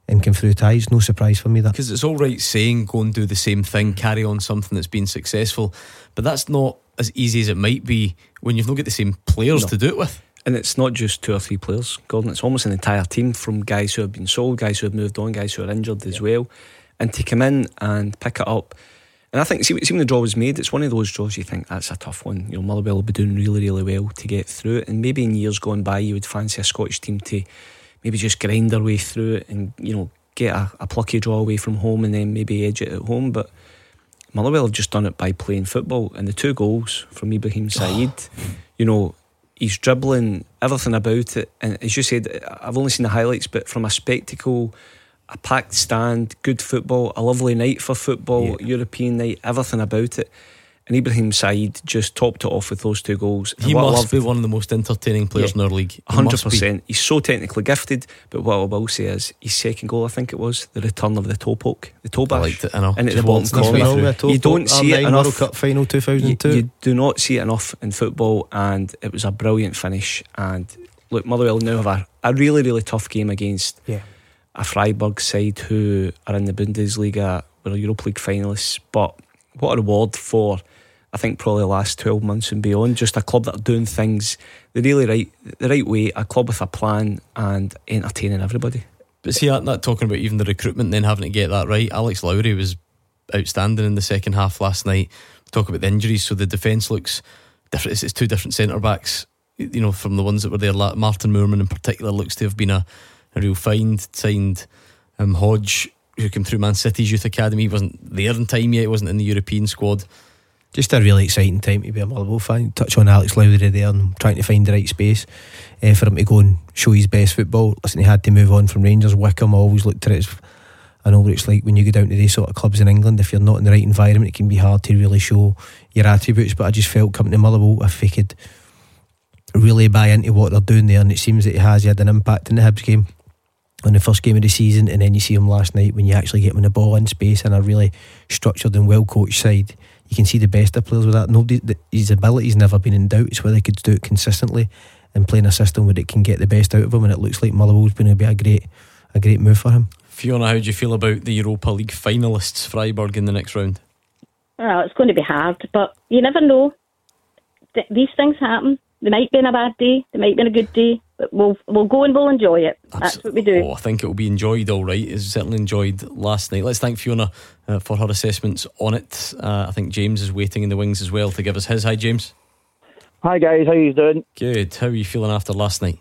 and came through ties. No surprise for me that. Because it's all right saying go and do the same thing, carry on something that's been successful, but that's not as easy as it might be when you've not got the same players No. to do it with. And it's not just two or three players, Gordon. It's almost an entire team, from guys who have been sold, guys who have moved on, guys who are injured as well. And to come in and pick it up. And I think, see, see when the draw was made, it's one of those draws you think, that's a tough one. You know, Motherwell will be doing really, really well to get through it. And maybe in years gone by, you would fancy a Scottish team to maybe just grind their way through it and, you know, get a, a plucky draw away from home and then maybe edge it at home. But Motherwell have just done it by playing football. And the two goals from Ibrahim Said, you know, he's dribbling, everything about it. And as you said, I've only seen the highlights, but from a spectacle, a packed stand, good football, a lovely night for football, yeah. European night, everything about it. And Ibrahim Said just topped it off with those two goals. He must be one of the most entertaining players yeah, in our league. He one hundred percent. He's so technically gifted, but what I will say is his second goal, I think it was, the return of the toe poke, the toe bash, I liked it, I know. into the bottom corner. You don't see it enough. World Cup final two thousand two. You, you do not see it enough in football, and it was a brilliant finish. And look, Motherwell now have a, a really, really tough game against yeah. a Freiburg side who are in the Bundesliga, were Europa League finalists. But what a reward for, I think, probably the last twelve months and beyond. Just a club that are doing things the really right the right way, a club with a plan and entertaining everybody. But see, that, that talking about even the recruitment, then having to get that right. Alex Lowry was outstanding in the second half last night. Talk about the injuries, so the defence looks different. It's, it's two different centre backs, you know, from the ones that were there. Martin Moorman in particular looks to have been a, a real find. Signed um, Hodge, who came through Man City's youth academy. He wasn't there in time yet. He wasn't in the European squad. Just a really exciting time to be a Motherwell fan. Touch on Alex Lowry there and trying to find the right space uh, for him to go and show his best football. Listen, he had to move on from Rangers. Wickham, I always looked at it as, I know what it's like when you go down to these sort of clubs in England. If you're not in the right environment, it can be hard to really show your attributes. But I just felt coming to Motherwell, if he could really buy into what they're doing there, and it seems that he has, he had an impact in the Hibs game on the first game of the season, and then you see him last night when you actually get him in the ball in space in a really structured and well coached side. You can see the best of players with that. Nobody, the, his ability's never been in doubt. It's whether he could do it consistently and playing a system where it can get the best out of him. And it looks like Motherwell's going to be a great, a great move for him. Fiona, how do you feel about the Europa League finalists, Freiburg, in the next round? Well, it's going to be hard, but you never know. Th- these things happen. They might be on a bad day, they might be on a good day, but we'll we'll go and we'll enjoy it. That's, That's what we do. Oh, I think it will be enjoyed, all right. It's certainly enjoyed last night. Let's thank Fiona uh, for her assessments on it. Uh, I think James is waiting in the wings as well to give us his. Hi, James. Hi guys, how you doing? Good. How are you feeling after last night?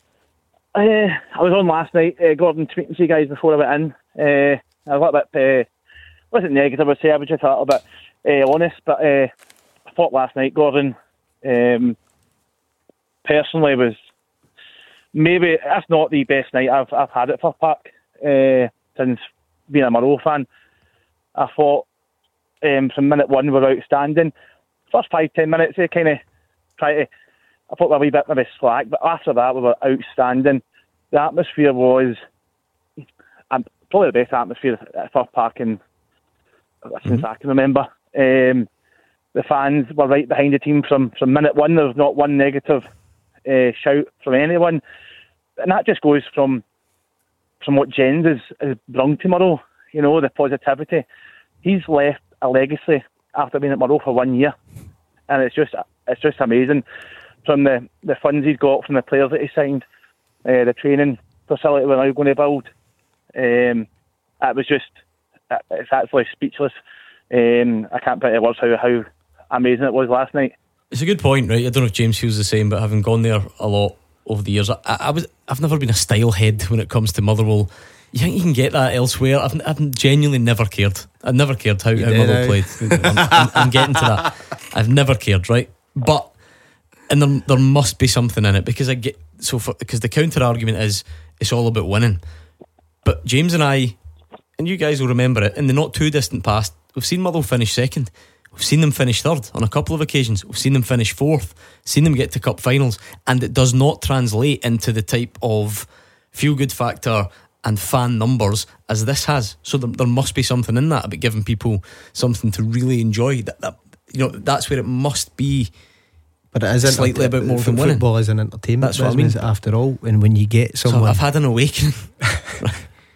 Uh, I was on last night, uh, Gordon, tweeting to you guys before I went in. Uh, I was a little bit, uh, wasn't negative, I would say, I was just a little bit uh, honest, but uh, I thought last night, Gordon, um, personally was maybe, that's not the best night I've I've had at Fir Park uh, since being a Murrow fan. I thought um, from minute one we were outstanding. First five, ten minutes they kind of try to, I thought we were a wee bit maybe slack, but after that we were outstanding. The atmosphere was um, probably the best atmosphere at Fir Park in, since mm-hmm. I can remember. Um, the fans were right behind the team from, from minute one. There was not one negative Uh, shout from anyone, and that just goes from from what Jens has, has brung to Murrow. You know, the positivity. He's left a legacy after being at Murrow for one year, and it's just it's just amazing. From the, the funds he's got from the players that he signed, uh, the training facility we're now going to build. Um, it was just it's actually speechless. Um, I can't put into words how how amazing it was last night. It's a good point, right? I don't know if James feels the same, but having gone there a lot over the years, I, I was I've never been a style head when it comes to Motherwell. You think you can get that elsewhere? I've, I've genuinely never cared. I've never cared how, how Motherwell played. I'm, I'm, I'm getting to that. I've never cared, right? But and there there must be something in it because I get so for, because the counter argument is it's all about winning. But James and I, and you guys will remember it in the not too distant past, we've seen Motherwell finish second. We've seen them finish third on a couple of occasions. We've seen them finish fourth, seen them get to cup finals, and it does not translate into the type of feel-good factor and fan numbers as this has. So there, there must be something in that about giving people something to really enjoy. That, that you know, that's where it must be. But it is slightly enter- about more than winning. Football is an entertainment That's what I business mean. after all, and when you get someone, so I've had an awakening.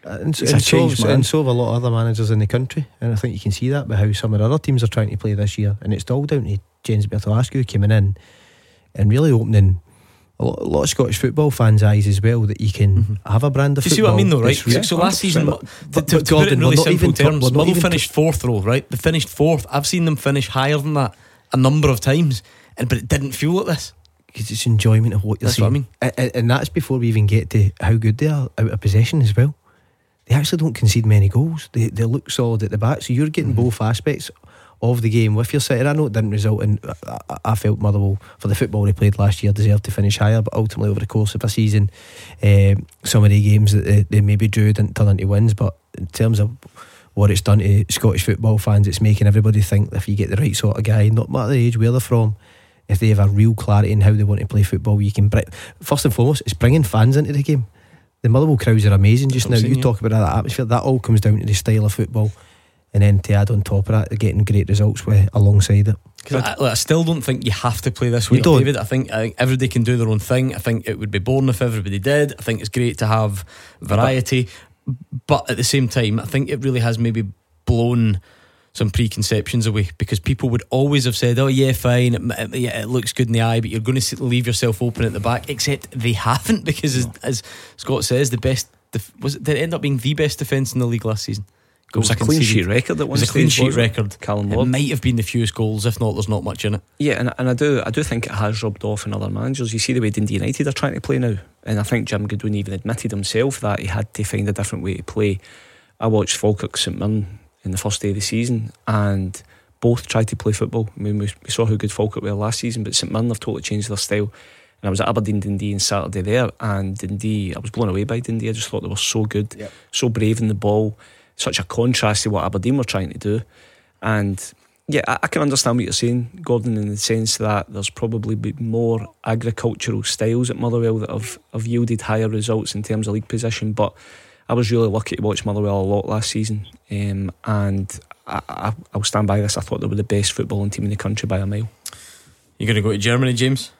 And, It's and, a so, change, man. and so have a lot of other managers in the country, and I think you can see that by how some of the other teams are trying to play this year, and it's all down to James Bertolascu coming in and really opening a lot, a lot of Scottish football fans' eyes as well, that you can mm-hmm. have a brand of Do you football. see what I mean though, right? It's real. So last season, but, to, but, to, but to put it in Gordon, really we're not simple even terms, we're not Motherwell even finished fourth though, right? They finished fourth. I've seen them finish higher than that a number of times, and but it didn't feel like this. Because it's enjoyment of what you're That's seeing. what I mean. And, and, and that's before we even get to how good they are out of possession as well. They actually don't concede many goals. They they look solid at the back. So you're getting mm-hmm. both aspects of the game with your City. I know it didn't result in. I, I felt Motherwell, for the football they played last year, deserved to finish higher, but ultimately over the course of a season, um, some of the games that they, they maybe drew didn't turn into wins. But in terms of what it's done to Scottish football fans, it's making everybody think that if you get the right sort of guy, not matter the age, where they're from, if they have a real clarity in how they want to play football, you can bring, first and foremost, it's bringing fans into the game. The Motherwell crowds are amazing just now. You talk about that atmosphere, that all comes down to the style of football, and then to add on top of that, they're getting great results with alongside it. Because I, I still don't think you have to play this way, David. I think, I think everybody can do their own thing. I think it would be boring if everybody did. I think it's great to have variety, but at the same time, I think it really has maybe blown some preconceptions away, because people would always have said, oh yeah, fine, it, it, yeah, it looks good in the eye, but you're going to leave yourself open at the back. Except they haven't, because as, as Scott says, the best def- was it, did it end up being the best defence in the league last season? It was a clean sheet record at one stage. It was a clean sheet record. Callum It Ward. might have been the fewest goals, if not, there's not much in it. Yeah, and, and I do I do think it has rubbed off on other managers. You see the way Dundee United are trying to play now, and I think Jim Goodwin even admitted himself that he had to find a different way to play. I watched Falkirk St Mirren in the first day of the season, and both tried to play football. I mean, we, we saw how good Falkirk were last season, but St Mirren have totally changed their style. And I was at Aberdeen Dundee on Saturday there, and Dundee, I was blown away by Dundee. I just thought they were so good, yep. so brave in the ball, such a contrast to what Aberdeen were trying to do. And yeah, I, I can understand what you're saying, Gordon, in the sense that there's probably been more agricultural styles at Motherwell that have, have yielded higher results in terms of league position. But I was really lucky to watch Motherwell a lot last season, um, and I, I, I'll stand by this. I thought they were the best footballing team in the country by a mile. You going to go to Germany, James?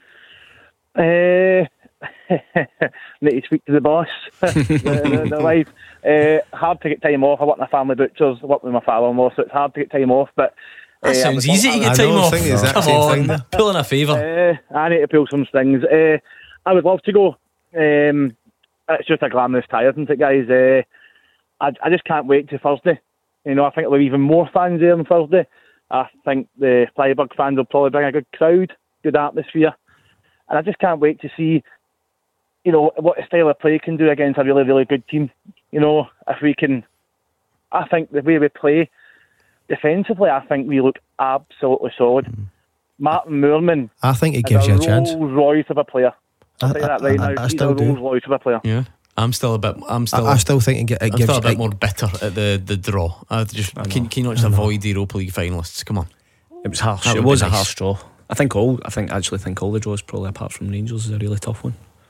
Uh, need to speak to the boss, the, the, the wife. Uh, hard to get time off. I work in a family butcher's. I work with my father-in-law, so it's hard to get time off. But that uh, sounds easy to get time off. Come on, pulling a favour. Uh, I need to pull some strings. Uh, I would love to go. Um, It's just a glamorous tie, isn't it, guys? Uh, I, I just can't wait till Thursday. You know, I think there'll be even more fans there on Thursday. I think the Freiburg fans will probably bring a good crowd, good atmosphere. And I just can't wait to see, you know, what the style of play can do against a really, really good team. You know, if we can... I think the way we play defensively, I think we look absolutely solid. Mm. Martin Moorman... I think it gives you a chance. Rolls Royce of a player. I'll tell you that right I, now. I, I still do. Rolls of a player. Yeah, I'm still a bit. I'm still. I, I still think it, it I'm gives. still a bit it, more bitter at the, the draw. I just I can, can you not just avoid the Europa League finalists? Come on. It was harsh. It was nice. a harsh draw. I think all. I think actually think all the draws, probably apart from Rangers, is a really tough one.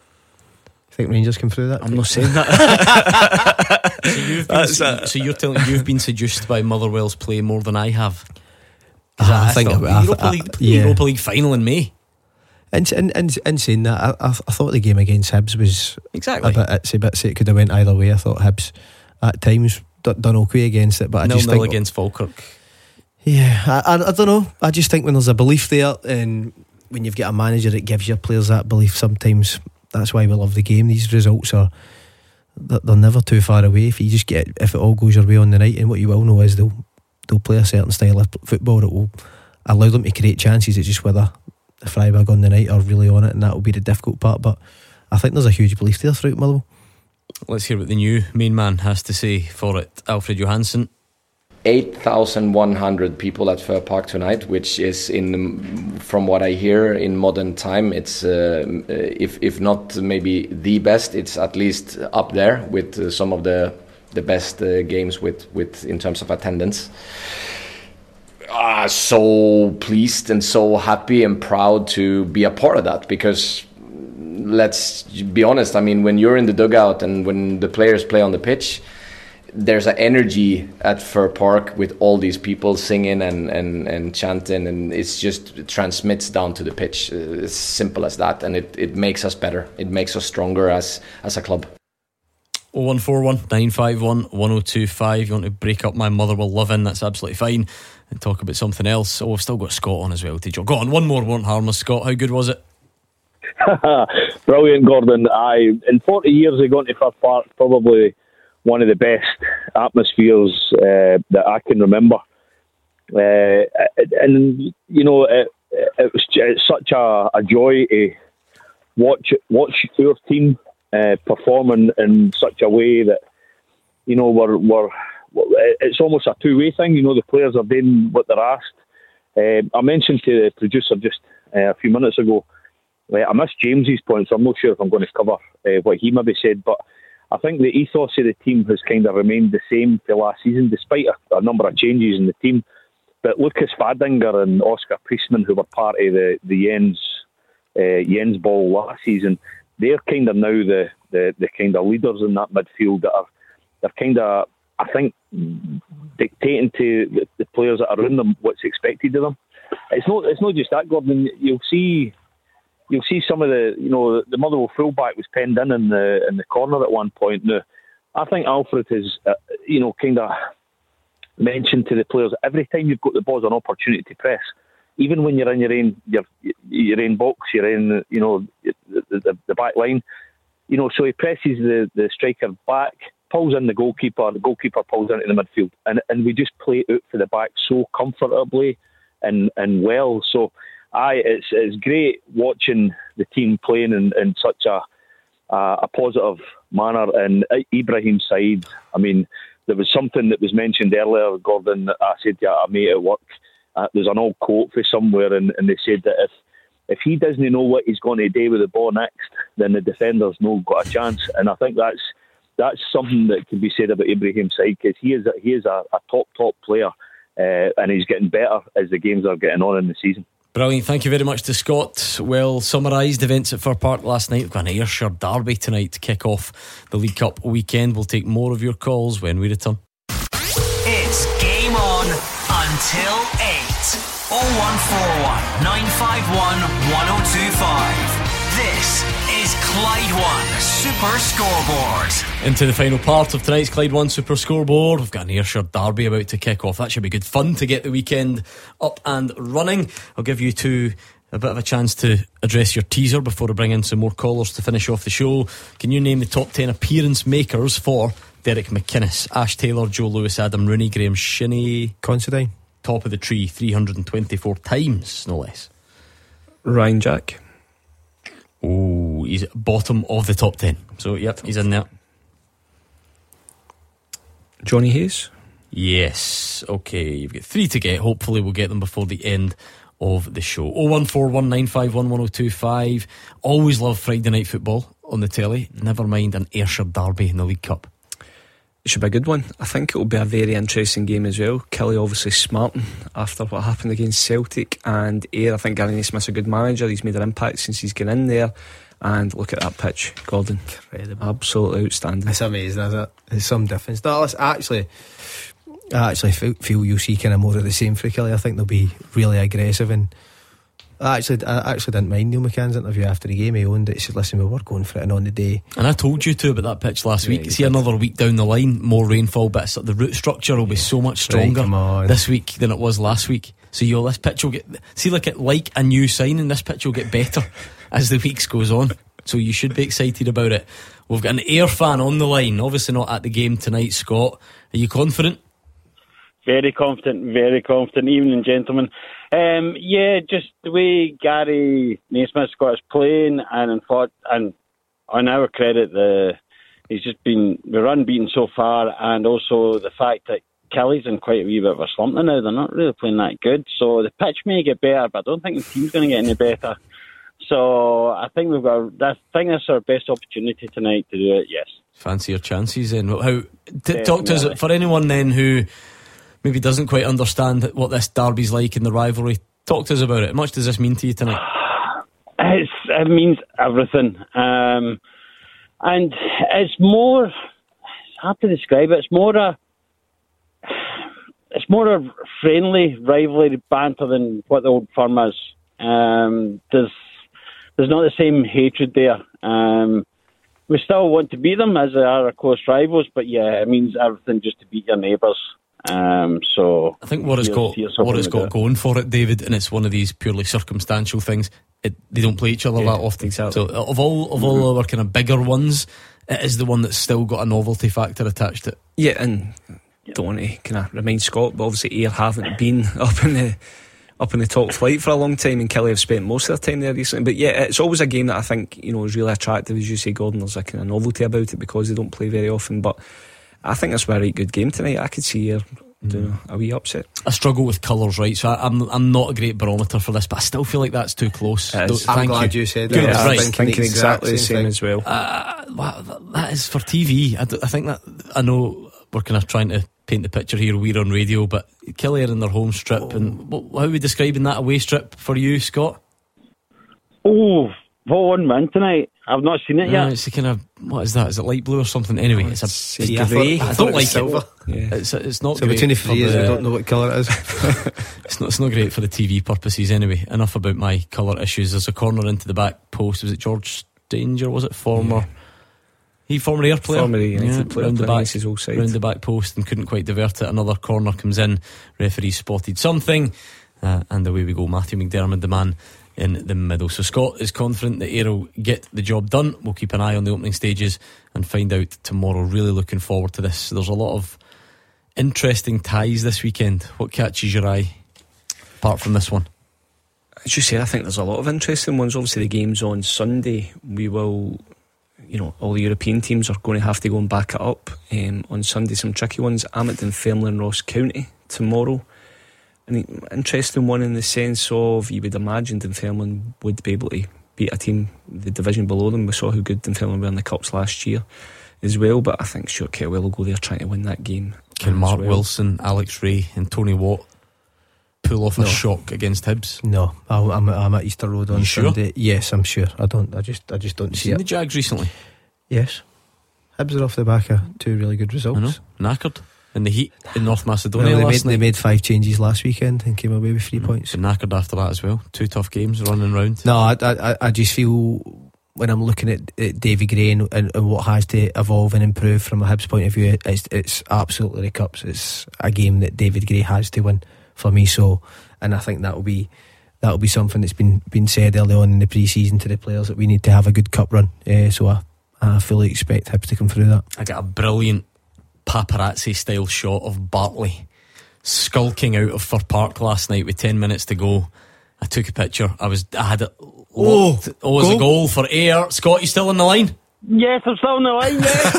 I think Rangers can through that. I'm not saying that. so, you've been, so, so you're telling you've been seduced by Motherwell's play more than I have. I, I think the I, Europa, I, League, I, yeah. Europa League final in May. And and and, and saying that, I, I, I thought the game against Hibs was exactly a bit itsy bitsy. It could have went either way. I thought Hibs at times done okay against it, but I nil just nil think against Falkirk. Yeah, I, I I don't know. I just think when there's a belief there, and when you've got a manager that gives your players that belief, sometimes that's why we love the game. These results are they're, they're never too far away. If you just get if it all goes your way on the night, and what you will know is they'll they'll play a certain style of football that will allow them to create chances. It's just whether the Freiburg on the night are really on it, and that will be the difficult part. But I think there's a huge belief there throughout Motherwell. Let's hear what the new main man has to say for it. Alfred Johansson. eight thousand one hundred people at Fir Park tonight, which is, in from what I hear, in modern time, it's uh, if if not maybe the best, it's at least up there with uh, some of the the best uh, games with with in terms of attendance. Uh, so pleased and so happy and proud to be a part of that, because let's be honest, I mean, when you're in the dugout and when the players play on the pitch, there's an energy at Fir Park with all these people singing and, and, and chanting, and it's just it transmits down to the pitch. It's simple as that, and it, it makes us better. It makes us stronger as as a club. oh one four one, nine five one, one oh two five. You want to break up My Mother Will Love In, that's absolutely fine, and talk about something else. Oh, we've still got Scott on as well to join. Go on, one more won't harm us. Scott, how good was it? Brilliant, Gordon. I in forty years of going to Fir Park, probably one of the best atmospheres uh, that I can remember. Uh, and you know, it, it was it's such a, a joy to watch watch your team uh, perform in, in such a way that, you know, we're, we're it's almost a two way thing. You know, the players are doing what they're asked. Uh, I mentioned to the producer just uh, a few minutes ago, uh, I missed James's point, so I'm not sure if I'm going to cover uh, what he maybe said, but I think the ethos of the team has kind of remained the same for last season, despite a, a number of changes in the team. But Lucas Fadinger and Oscar Priestman, who were part of the, the Jens, uh, Jens ball last season, they're kind of now the, the, the kind of leaders in that midfield that are they're kind of, I think, dictating to the, the players that are around them what's expected of them. It's not it's not just that, Gordon. You'll see you'll see some of the, you know, the Motherwell fullback was penned in in the in the corner at one point. Now, I think Alfred has, uh, you know, kind of mentioned to the players that every time you've got the ball, an opportunity to press. Even when you're in your own your your own box, you're in, you know, the, the, the back line. You know, so he presses the, the striker back, pulls in the goalkeeper, the goalkeeper pulls into the midfield, and and we just play out for the back so comfortably and and well. So, I it's it's great watching the team playing in, in such a a, a positive manner. And Ibrahim Said, I mean, there was something that was mentioned earlier, Gordon, that I said to a mate at work. Uh, there's an old quote for somewhere, and, and they said that if if he doesn't know what he's going to do with the ball next, then the defender's no got a chance. And I think that's that's something that can be said about Ibrahim Said, because he is a, he is a, a top top player, uh, and he's getting better as the games are getting on in the season. Brilliant, thank you very much to Scott. Well summarised events at Fir Park last night. We've got an Ayrshire derby tonight to kick off the League Cup weekend. We'll take more of your calls when we return. It's game on until eight. oh one four one, nine five one, one oh two five. This is Clyde One Super Scoreboard. Into the final part of tonight's Clyde One Super Scoreboard. We've got an Ayrshire derby about to kick off. That should be good fun to get the weekend up and running. I'll give you two a bit of a chance to address your teaser before I bring in some more callers to finish off the show. Can you name the top ten appearance makers for Derek McInnes, Ash Taylor, Joe Lewis, Adam Rooney, Graham Shinnie, Considine? Top of the tree three hundred twenty-four times, no less. Ryan Jack. Oh, he's bottom of the top ten. So, yep, he's in there. Johnny Hayes. Yes. Okay, you've got three to get. Hopefully we'll get them before the end of the show. oh one four one, nine five one, one oh two five. Always love Friday night football on the telly. Never mind an Ayrshire derby in the League Cup. It should be a good one. I think it will be a very interesting game as well. Kelly obviously smarting after what happened against Celtic, and Ayr, I think Gary Naismith's a good manager. He's made an impact since he's gone in there. And look at that pitch, Gordon. Incredible. Absolutely outstanding. It's amazing, isn't it? There's some difference. No, listen, actually, I actually feel, feel you'll see kind of more of the same for Kelly. I think they'll be really aggressive, and I actually, I actually didn't mind Neil McCann's interview after the game. He owned it. He said, listen, we were going for it, and on the day. And I told you too about that pitch last yeah, week. See, another week down the line, more rainfall, but the root structure will be so much stronger right, this week than it was last week. So you'll, this pitch will get, see, like it like a new signing, this pitch will get better as the weeks goes on. So you should be excited about it. We've got an Ayr fan on the line, obviously not at the game tonight. Scott, are you confident? Very confident, very confident. Evening, gentlemen. Um, yeah, just the way Gary Naismith's got us playing, and in fact, and on our credit, the he's just been we're unbeaten so far, and also the fact that Kelly's in quite a wee bit of a slump now. They're not really playing that good, so the pitch may get better, but I don't think the team's going to get any better. So I think we've got. I think that's our best opportunity tonight to do it. Yes. Fancy your chances then. How? T- talk to us for anyone then who maybe doesn't quite understand what this derby's like in the rivalry. Talk to us about it. How much does this mean to you tonight? It's, it means everything. Um, and it's more, it's hard to describe it, it's more a, it's more a friendly rivalry banter than what the Old Firm is. Um, there's, there's not the same hatred there. Um, we still want to beat them as they are our close rivals, but yeah, it means everything just to beat your neighbours. Um, so I think what it's got, what it's got going for it, David, and it's one of these purely circumstantial things. It, they don't play each other yeah, that often. Exactly. So of all of all mm-hmm. our kind of bigger ones, it is the one that's still got a novelty factor attached to it. Yeah, and don't want to kind of remind Scott, but obviously Ayr haven't been up in the up in the top flight for a long time, and Killie have spent most of their time there recently. But yeah, it's always a game that I think, you know, is really attractive, as you say, Gordon. There's a kind of novelty about it because they don't play very often. But I think it's a right good game tonight. I could see Ayr doing a wee upset. I struggle with colours, right? So I, I'm I'm not a great barometer for this, but I still feel like that's too close. I'm Thank glad you, you said Good, that. Yeah, right. I'm thinking exactly the same, same as well. Uh, well, that is for T V. I, d- I think that I know we're kind of trying to paint the picture here. We're on radio, but Killie are in their home strip, oh. and what, how are we describing that away strip for you, Scott? Oh, one win tonight. I've not seen it yeah, yet. It's a kind of, what is that? Is it light blue or something? Anyway, oh, it's a see, I, thought, I, I don't like silver. it. Yeah. It's it's not. So great between the three the, is, I don't know what colour it is. it's not. It's not great for the T V purposes. Anyway, enough about my colour issues. There's a corner into the back post. Was it George Danger? Was it former? Yeah. He former Ayr player, former United yeah, player, round the back, his old side. round the back post, and couldn't quite divert it. Another corner comes in. Referee spotted something, uh, and away we go. Matthew McDermott, the man in the middle. So Scott is confident that Ayr will get the job done. We'll keep an eye on the opening stages and find out tomorrow. Really looking forward to this. There's a lot of interesting ties this weekend. What catches your eye apart from this one? As you say, I think there's a lot of interesting ones. Obviously the game's on Sunday. We will, you know, all the European teams are going to have to go and back it up um, on Sunday. Some tricky ones. Amundsen, Fairmont, Ross County tomorrow. An interesting one in the sense of, you would imagine Dunfermline would be able to beat a team the division below them. We saw how good Dunfermline were in the Cups last year as well, but I think Stuart Kettlewell will go there trying to win that game. Can Mark well. Wilson, Alex Ray and Tony Watt pull off no. a shock against Hibs? No, I'm, I'm, I'm at Easter Road on you sure? Sunday. Yes, I'm sure. I don't. I just. I just don't You've see seen it. The Jags recently? Yes. Hibs are off the back of two really good results. I know. Knackered. In the heat in North Macedonia well, they, last made, night. they made five changes last weekend and came away with three mm. points. And knackered after that as well. Two tough games running round. No, I, I, I just feel when I'm looking at, at Davy Gray and, and, and what has to evolve and improve from a Hibs point of view, it's, it's absolutely the Cups. It's a game that David Gray has to win for me. So, and I think that will be that will be something that's been been said early on in the pre-season to the players, that we need to have a good Cup run. Uh, so I, I fully expect Hibs to come through that. I got a brilliant paparazzi style shot of Bartley skulking out of Fir Park last night with ten minutes to go. I took a picture. I was I had it looked. Oh, oh, it was a goal for Ayr. Scott, you still on the line? Yes, I'm still on the line,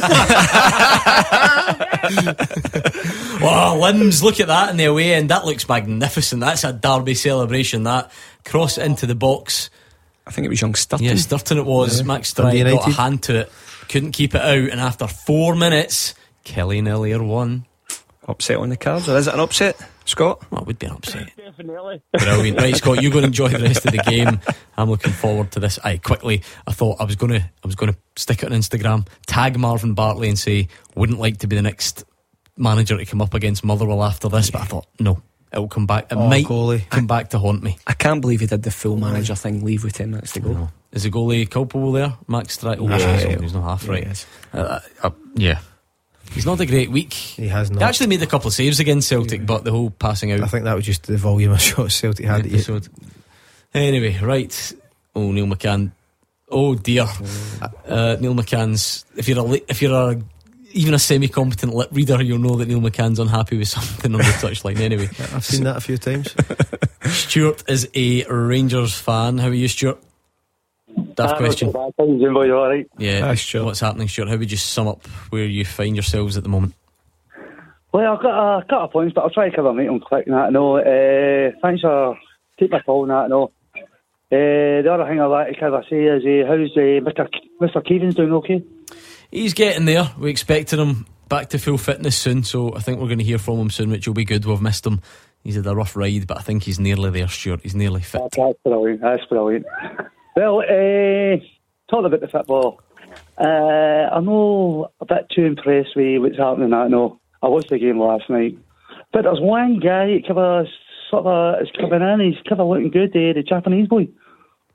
yes. Wow, limbs, look at that in the away end. That looks magnificent. That's a derby celebration. That cross into the box. I think it was young Sturton. Yeah, Sturton it was. Yeah. Max Stride got a hand to it, couldn't keep it out, and after four minutes Killie nil Ayr won. Upset on the cards, or is it an upset, Scott? Well, it would be an upset. Definitely. Brilliant. Right, Scott, you go and enjoy the rest of the game. I'm looking forward to this. Aye, quickly, I thought I was gonna I was gonna stick it on Instagram, tag Marvin Bartley and say, wouldn't like to be the next manager to come up against Motherwell after this, but I thought, no, it'll come back. It oh, might goalie. come back to haunt me. I can't believe he did the full manager thing, leave with ten minutes to go. No. Is the goalie culpable there? Max Strike? Oh, yeah, he's, he's not half right. Yeah, uh, uh, yeah. He's not a great week. He has not. He actually made a couple of saves against Celtic, yeah. but the whole passing out, I think that was just the volume of shots Celtic had. Episode. Anyway, right. Oh, Neil McCann. Oh dear. Uh, Neil McCann's. If you're a if you're a even a semi-competent lip reader, you'll know that Neil McCann's unhappy with something on the touchline. Anyway, I've seen that a few times. Stuart is a Rangers fan. How are you, Stuart? Daft question. Right. Yeah, Hi, what's happening, Stuart? How would you sum up where you find yourselves at the moment? Well, I've got a couple of points, but I'll try to cover them quick. That no, uh, thanks for taking my call. That no. Uh, the other thing I'd like to kind of say is, uh, how's uh, Mister K- Mister Keevins doing? Okay. He's getting there. We expected him back to full fitness soon, so I think we're going to hear from him soon, which will be good. We've missed him. He's had a rough ride, but I think he's nearly there, Stuart. He's nearly fit. That's brilliant. That's brilliant. Well, uh, talking about the football, uh, I know a bit too impressed with what's happening. I know I watched the game last night, but there's one guy that kind of sort of is coming in. He's kind of looking good. Uh, the Japanese boy.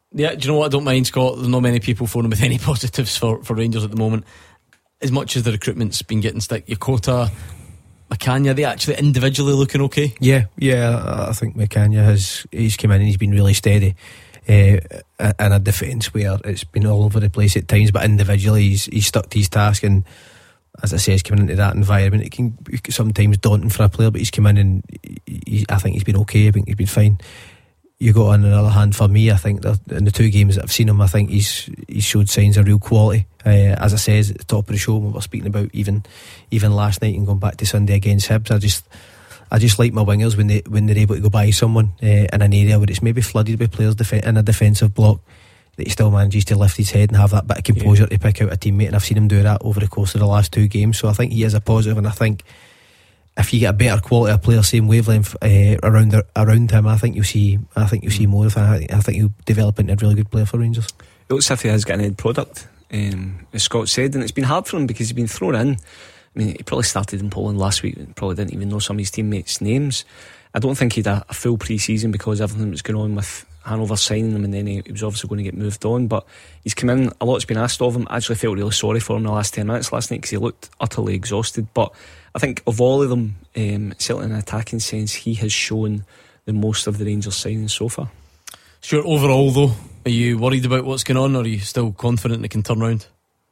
Yeah, do you know what? I don't mind, Scott. There's not many people phoning with any positives for, for Rangers at the moment. As much as the recruitment's been getting stick, Yokota, McCann, they actually individually looking okay? Yeah, yeah, I think McCann has, he's come in and he's been really steady uh, in a defence where it's been all over the place at times, but individually he's, he's stuck to his task, and as I say, he's coming into that environment. It can be sometimes daunting for a player, but he's come in and he, I think he's been okay. I think he's been fine. You go on the other hand, for me, I think that in the two games that I've seen him, I think he's he's showed signs of real quality. Uh, as I said at the top of the show, when we were speaking about even even last night and going back to Sunday against Hibs, I just I just like my wingers when they when they're able to go by someone uh, in an area where it's maybe flooded with players def- in a defensive block, that he still manages to lift his head and have that bit of composure yeah. to pick out a teammate. And I've seen him do that over the course of the last two games. So I think he is a positive, and I think if you get a better quality of player, same wavelength uh, around the, around him, I think you'll see. I think you'll see more of him. I think, I think he'll develop into a really good player for Rangers. It looks as if he has got an end product, um, as Scott said, and it's been hard for him because he's been thrown in. I mean, he probably started in Poland last week and probably didn't even know some of his teammates' names. I don't think he had a, a full pre-season because everything was going on with Hanover signing him, and then he, he was obviously going to get moved on. But he's come in, a lot's been asked of him. I actually felt really sorry for him in the last ten minutes last night because he looked utterly exhausted. But I think of all of them, um, certainly in an attacking sense, he has shown the most of the Rangers signings so far. Sure, overall though, are you worried about what's going on, or are you still confident it can turn round?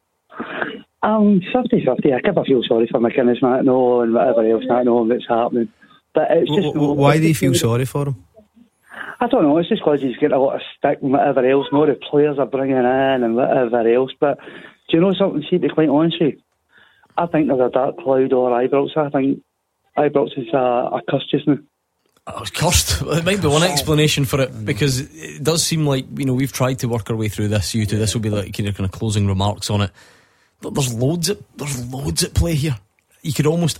Um, fifty-fifty. I kind of feel sorry for McInnes, I know, and whatever else, I know what's happening. But it's just w- w- why do you feel sorry for him? I don't know, it's just because he's getting a lot of stick and whatever else, and all the players are bringing in and whatever else. But do you know something, see, to be quite honest with you, I think there's a dark cloud over Ibrox. I think Ibrox is a, a curse just now. Oh, it's cursed. It might be one explanation for it, because it does seem like, you know, we've tried to work our way through this. You two, this will be like kind of, kind of closing remarks on it. There's loads at there's loads at play here. You could almost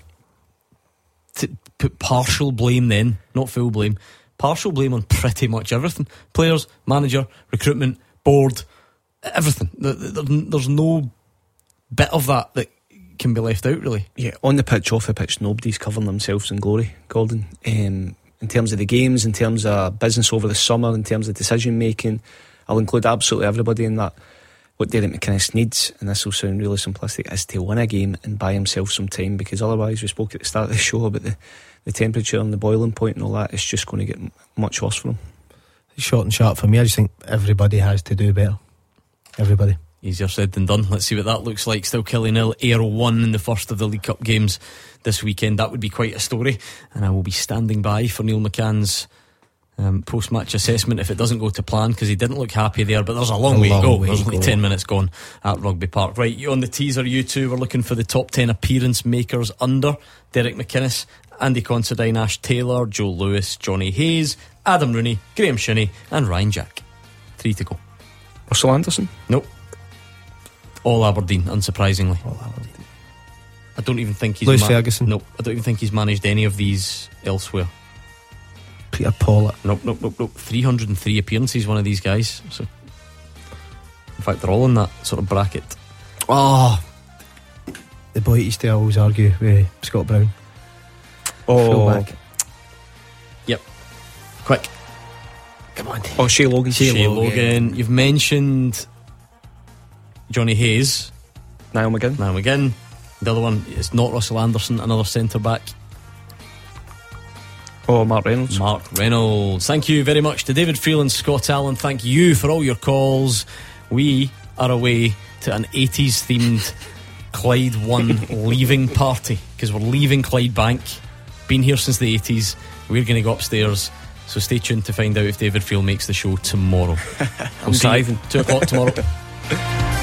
t- put partial blame then, not full blame, partial blame on pretty much everything. Players, manager, recruitment, board, everything. There's no bit of that that can be left out, really. Yeah, on the pitch, off the pitch, nobody's covering themselves in glory, Gordon. Um, in terms of the games, in terms of business over the summer, in terms of decision making, I'll include absolutely everybody in that. What Derek McInnes needs, and this will sound really simplistic, is to win a game and buy himself some time, because otherwise, we spoke at the start of the show about the, the temperature and the boiling point and all that, it's just going to get much worse for him. Short and sharp for me. I just think everybody has to do better. Everybody. Easier said than done. Let's see what that looks like. Still Killie nil, Ayr one in the first of the League Cup games this weekend. That would be quite a story, and I will be standing by for Neil McCann's um, post-match assessment if it doesn't go to plan, because he didn't look happy there, but there's a long a way long to go. Way There's to only go. ten minutes gone at Rugby Park. Right, you on the teaser, you two were looking for the top ten appearance makers under Derek McInnes: Andy Considine, Ash Taylor, Joe Lewis, Johnny Hayes, Adam Rooney, Graham Shinnie and Ryan Jack. Three to go. Russell Anderson? Nope. All Aberdeen, unsurprisingly. All Aberdeen. I don't even think he's Lewis ma- Ferguson? Nope. I don't even think he's managed any of these elsewhere. Peter Pollock? Nope, nope, nope, nope. three hundred three appearances, one of these guys. So, in fact, they're all in that sort of bracket. Oh, the boy used to always argue with Scott Brown. Oh, Fullback. Yep. Quick. Come on. Oh, Shea Logan. Shea Logan. Logan. You've mentioned Johnny Hayes. Niall McGinn. Niall McGinn. The other one is not Russell Anderson, another centre back. Oh, Mark Reynolds. Mark Reynolds. Thank you very much to David Freeland, Scott Allen. Thank you for all your calls. We are away to an eighties themed Clyde one leaving party, because we're leaving Clydebank. Been here since the eighties. We're going to go upstairs, so stay tuned to find out if David Freeland makes the show tomorrow. I'm driving. Two o'clock tomorrow.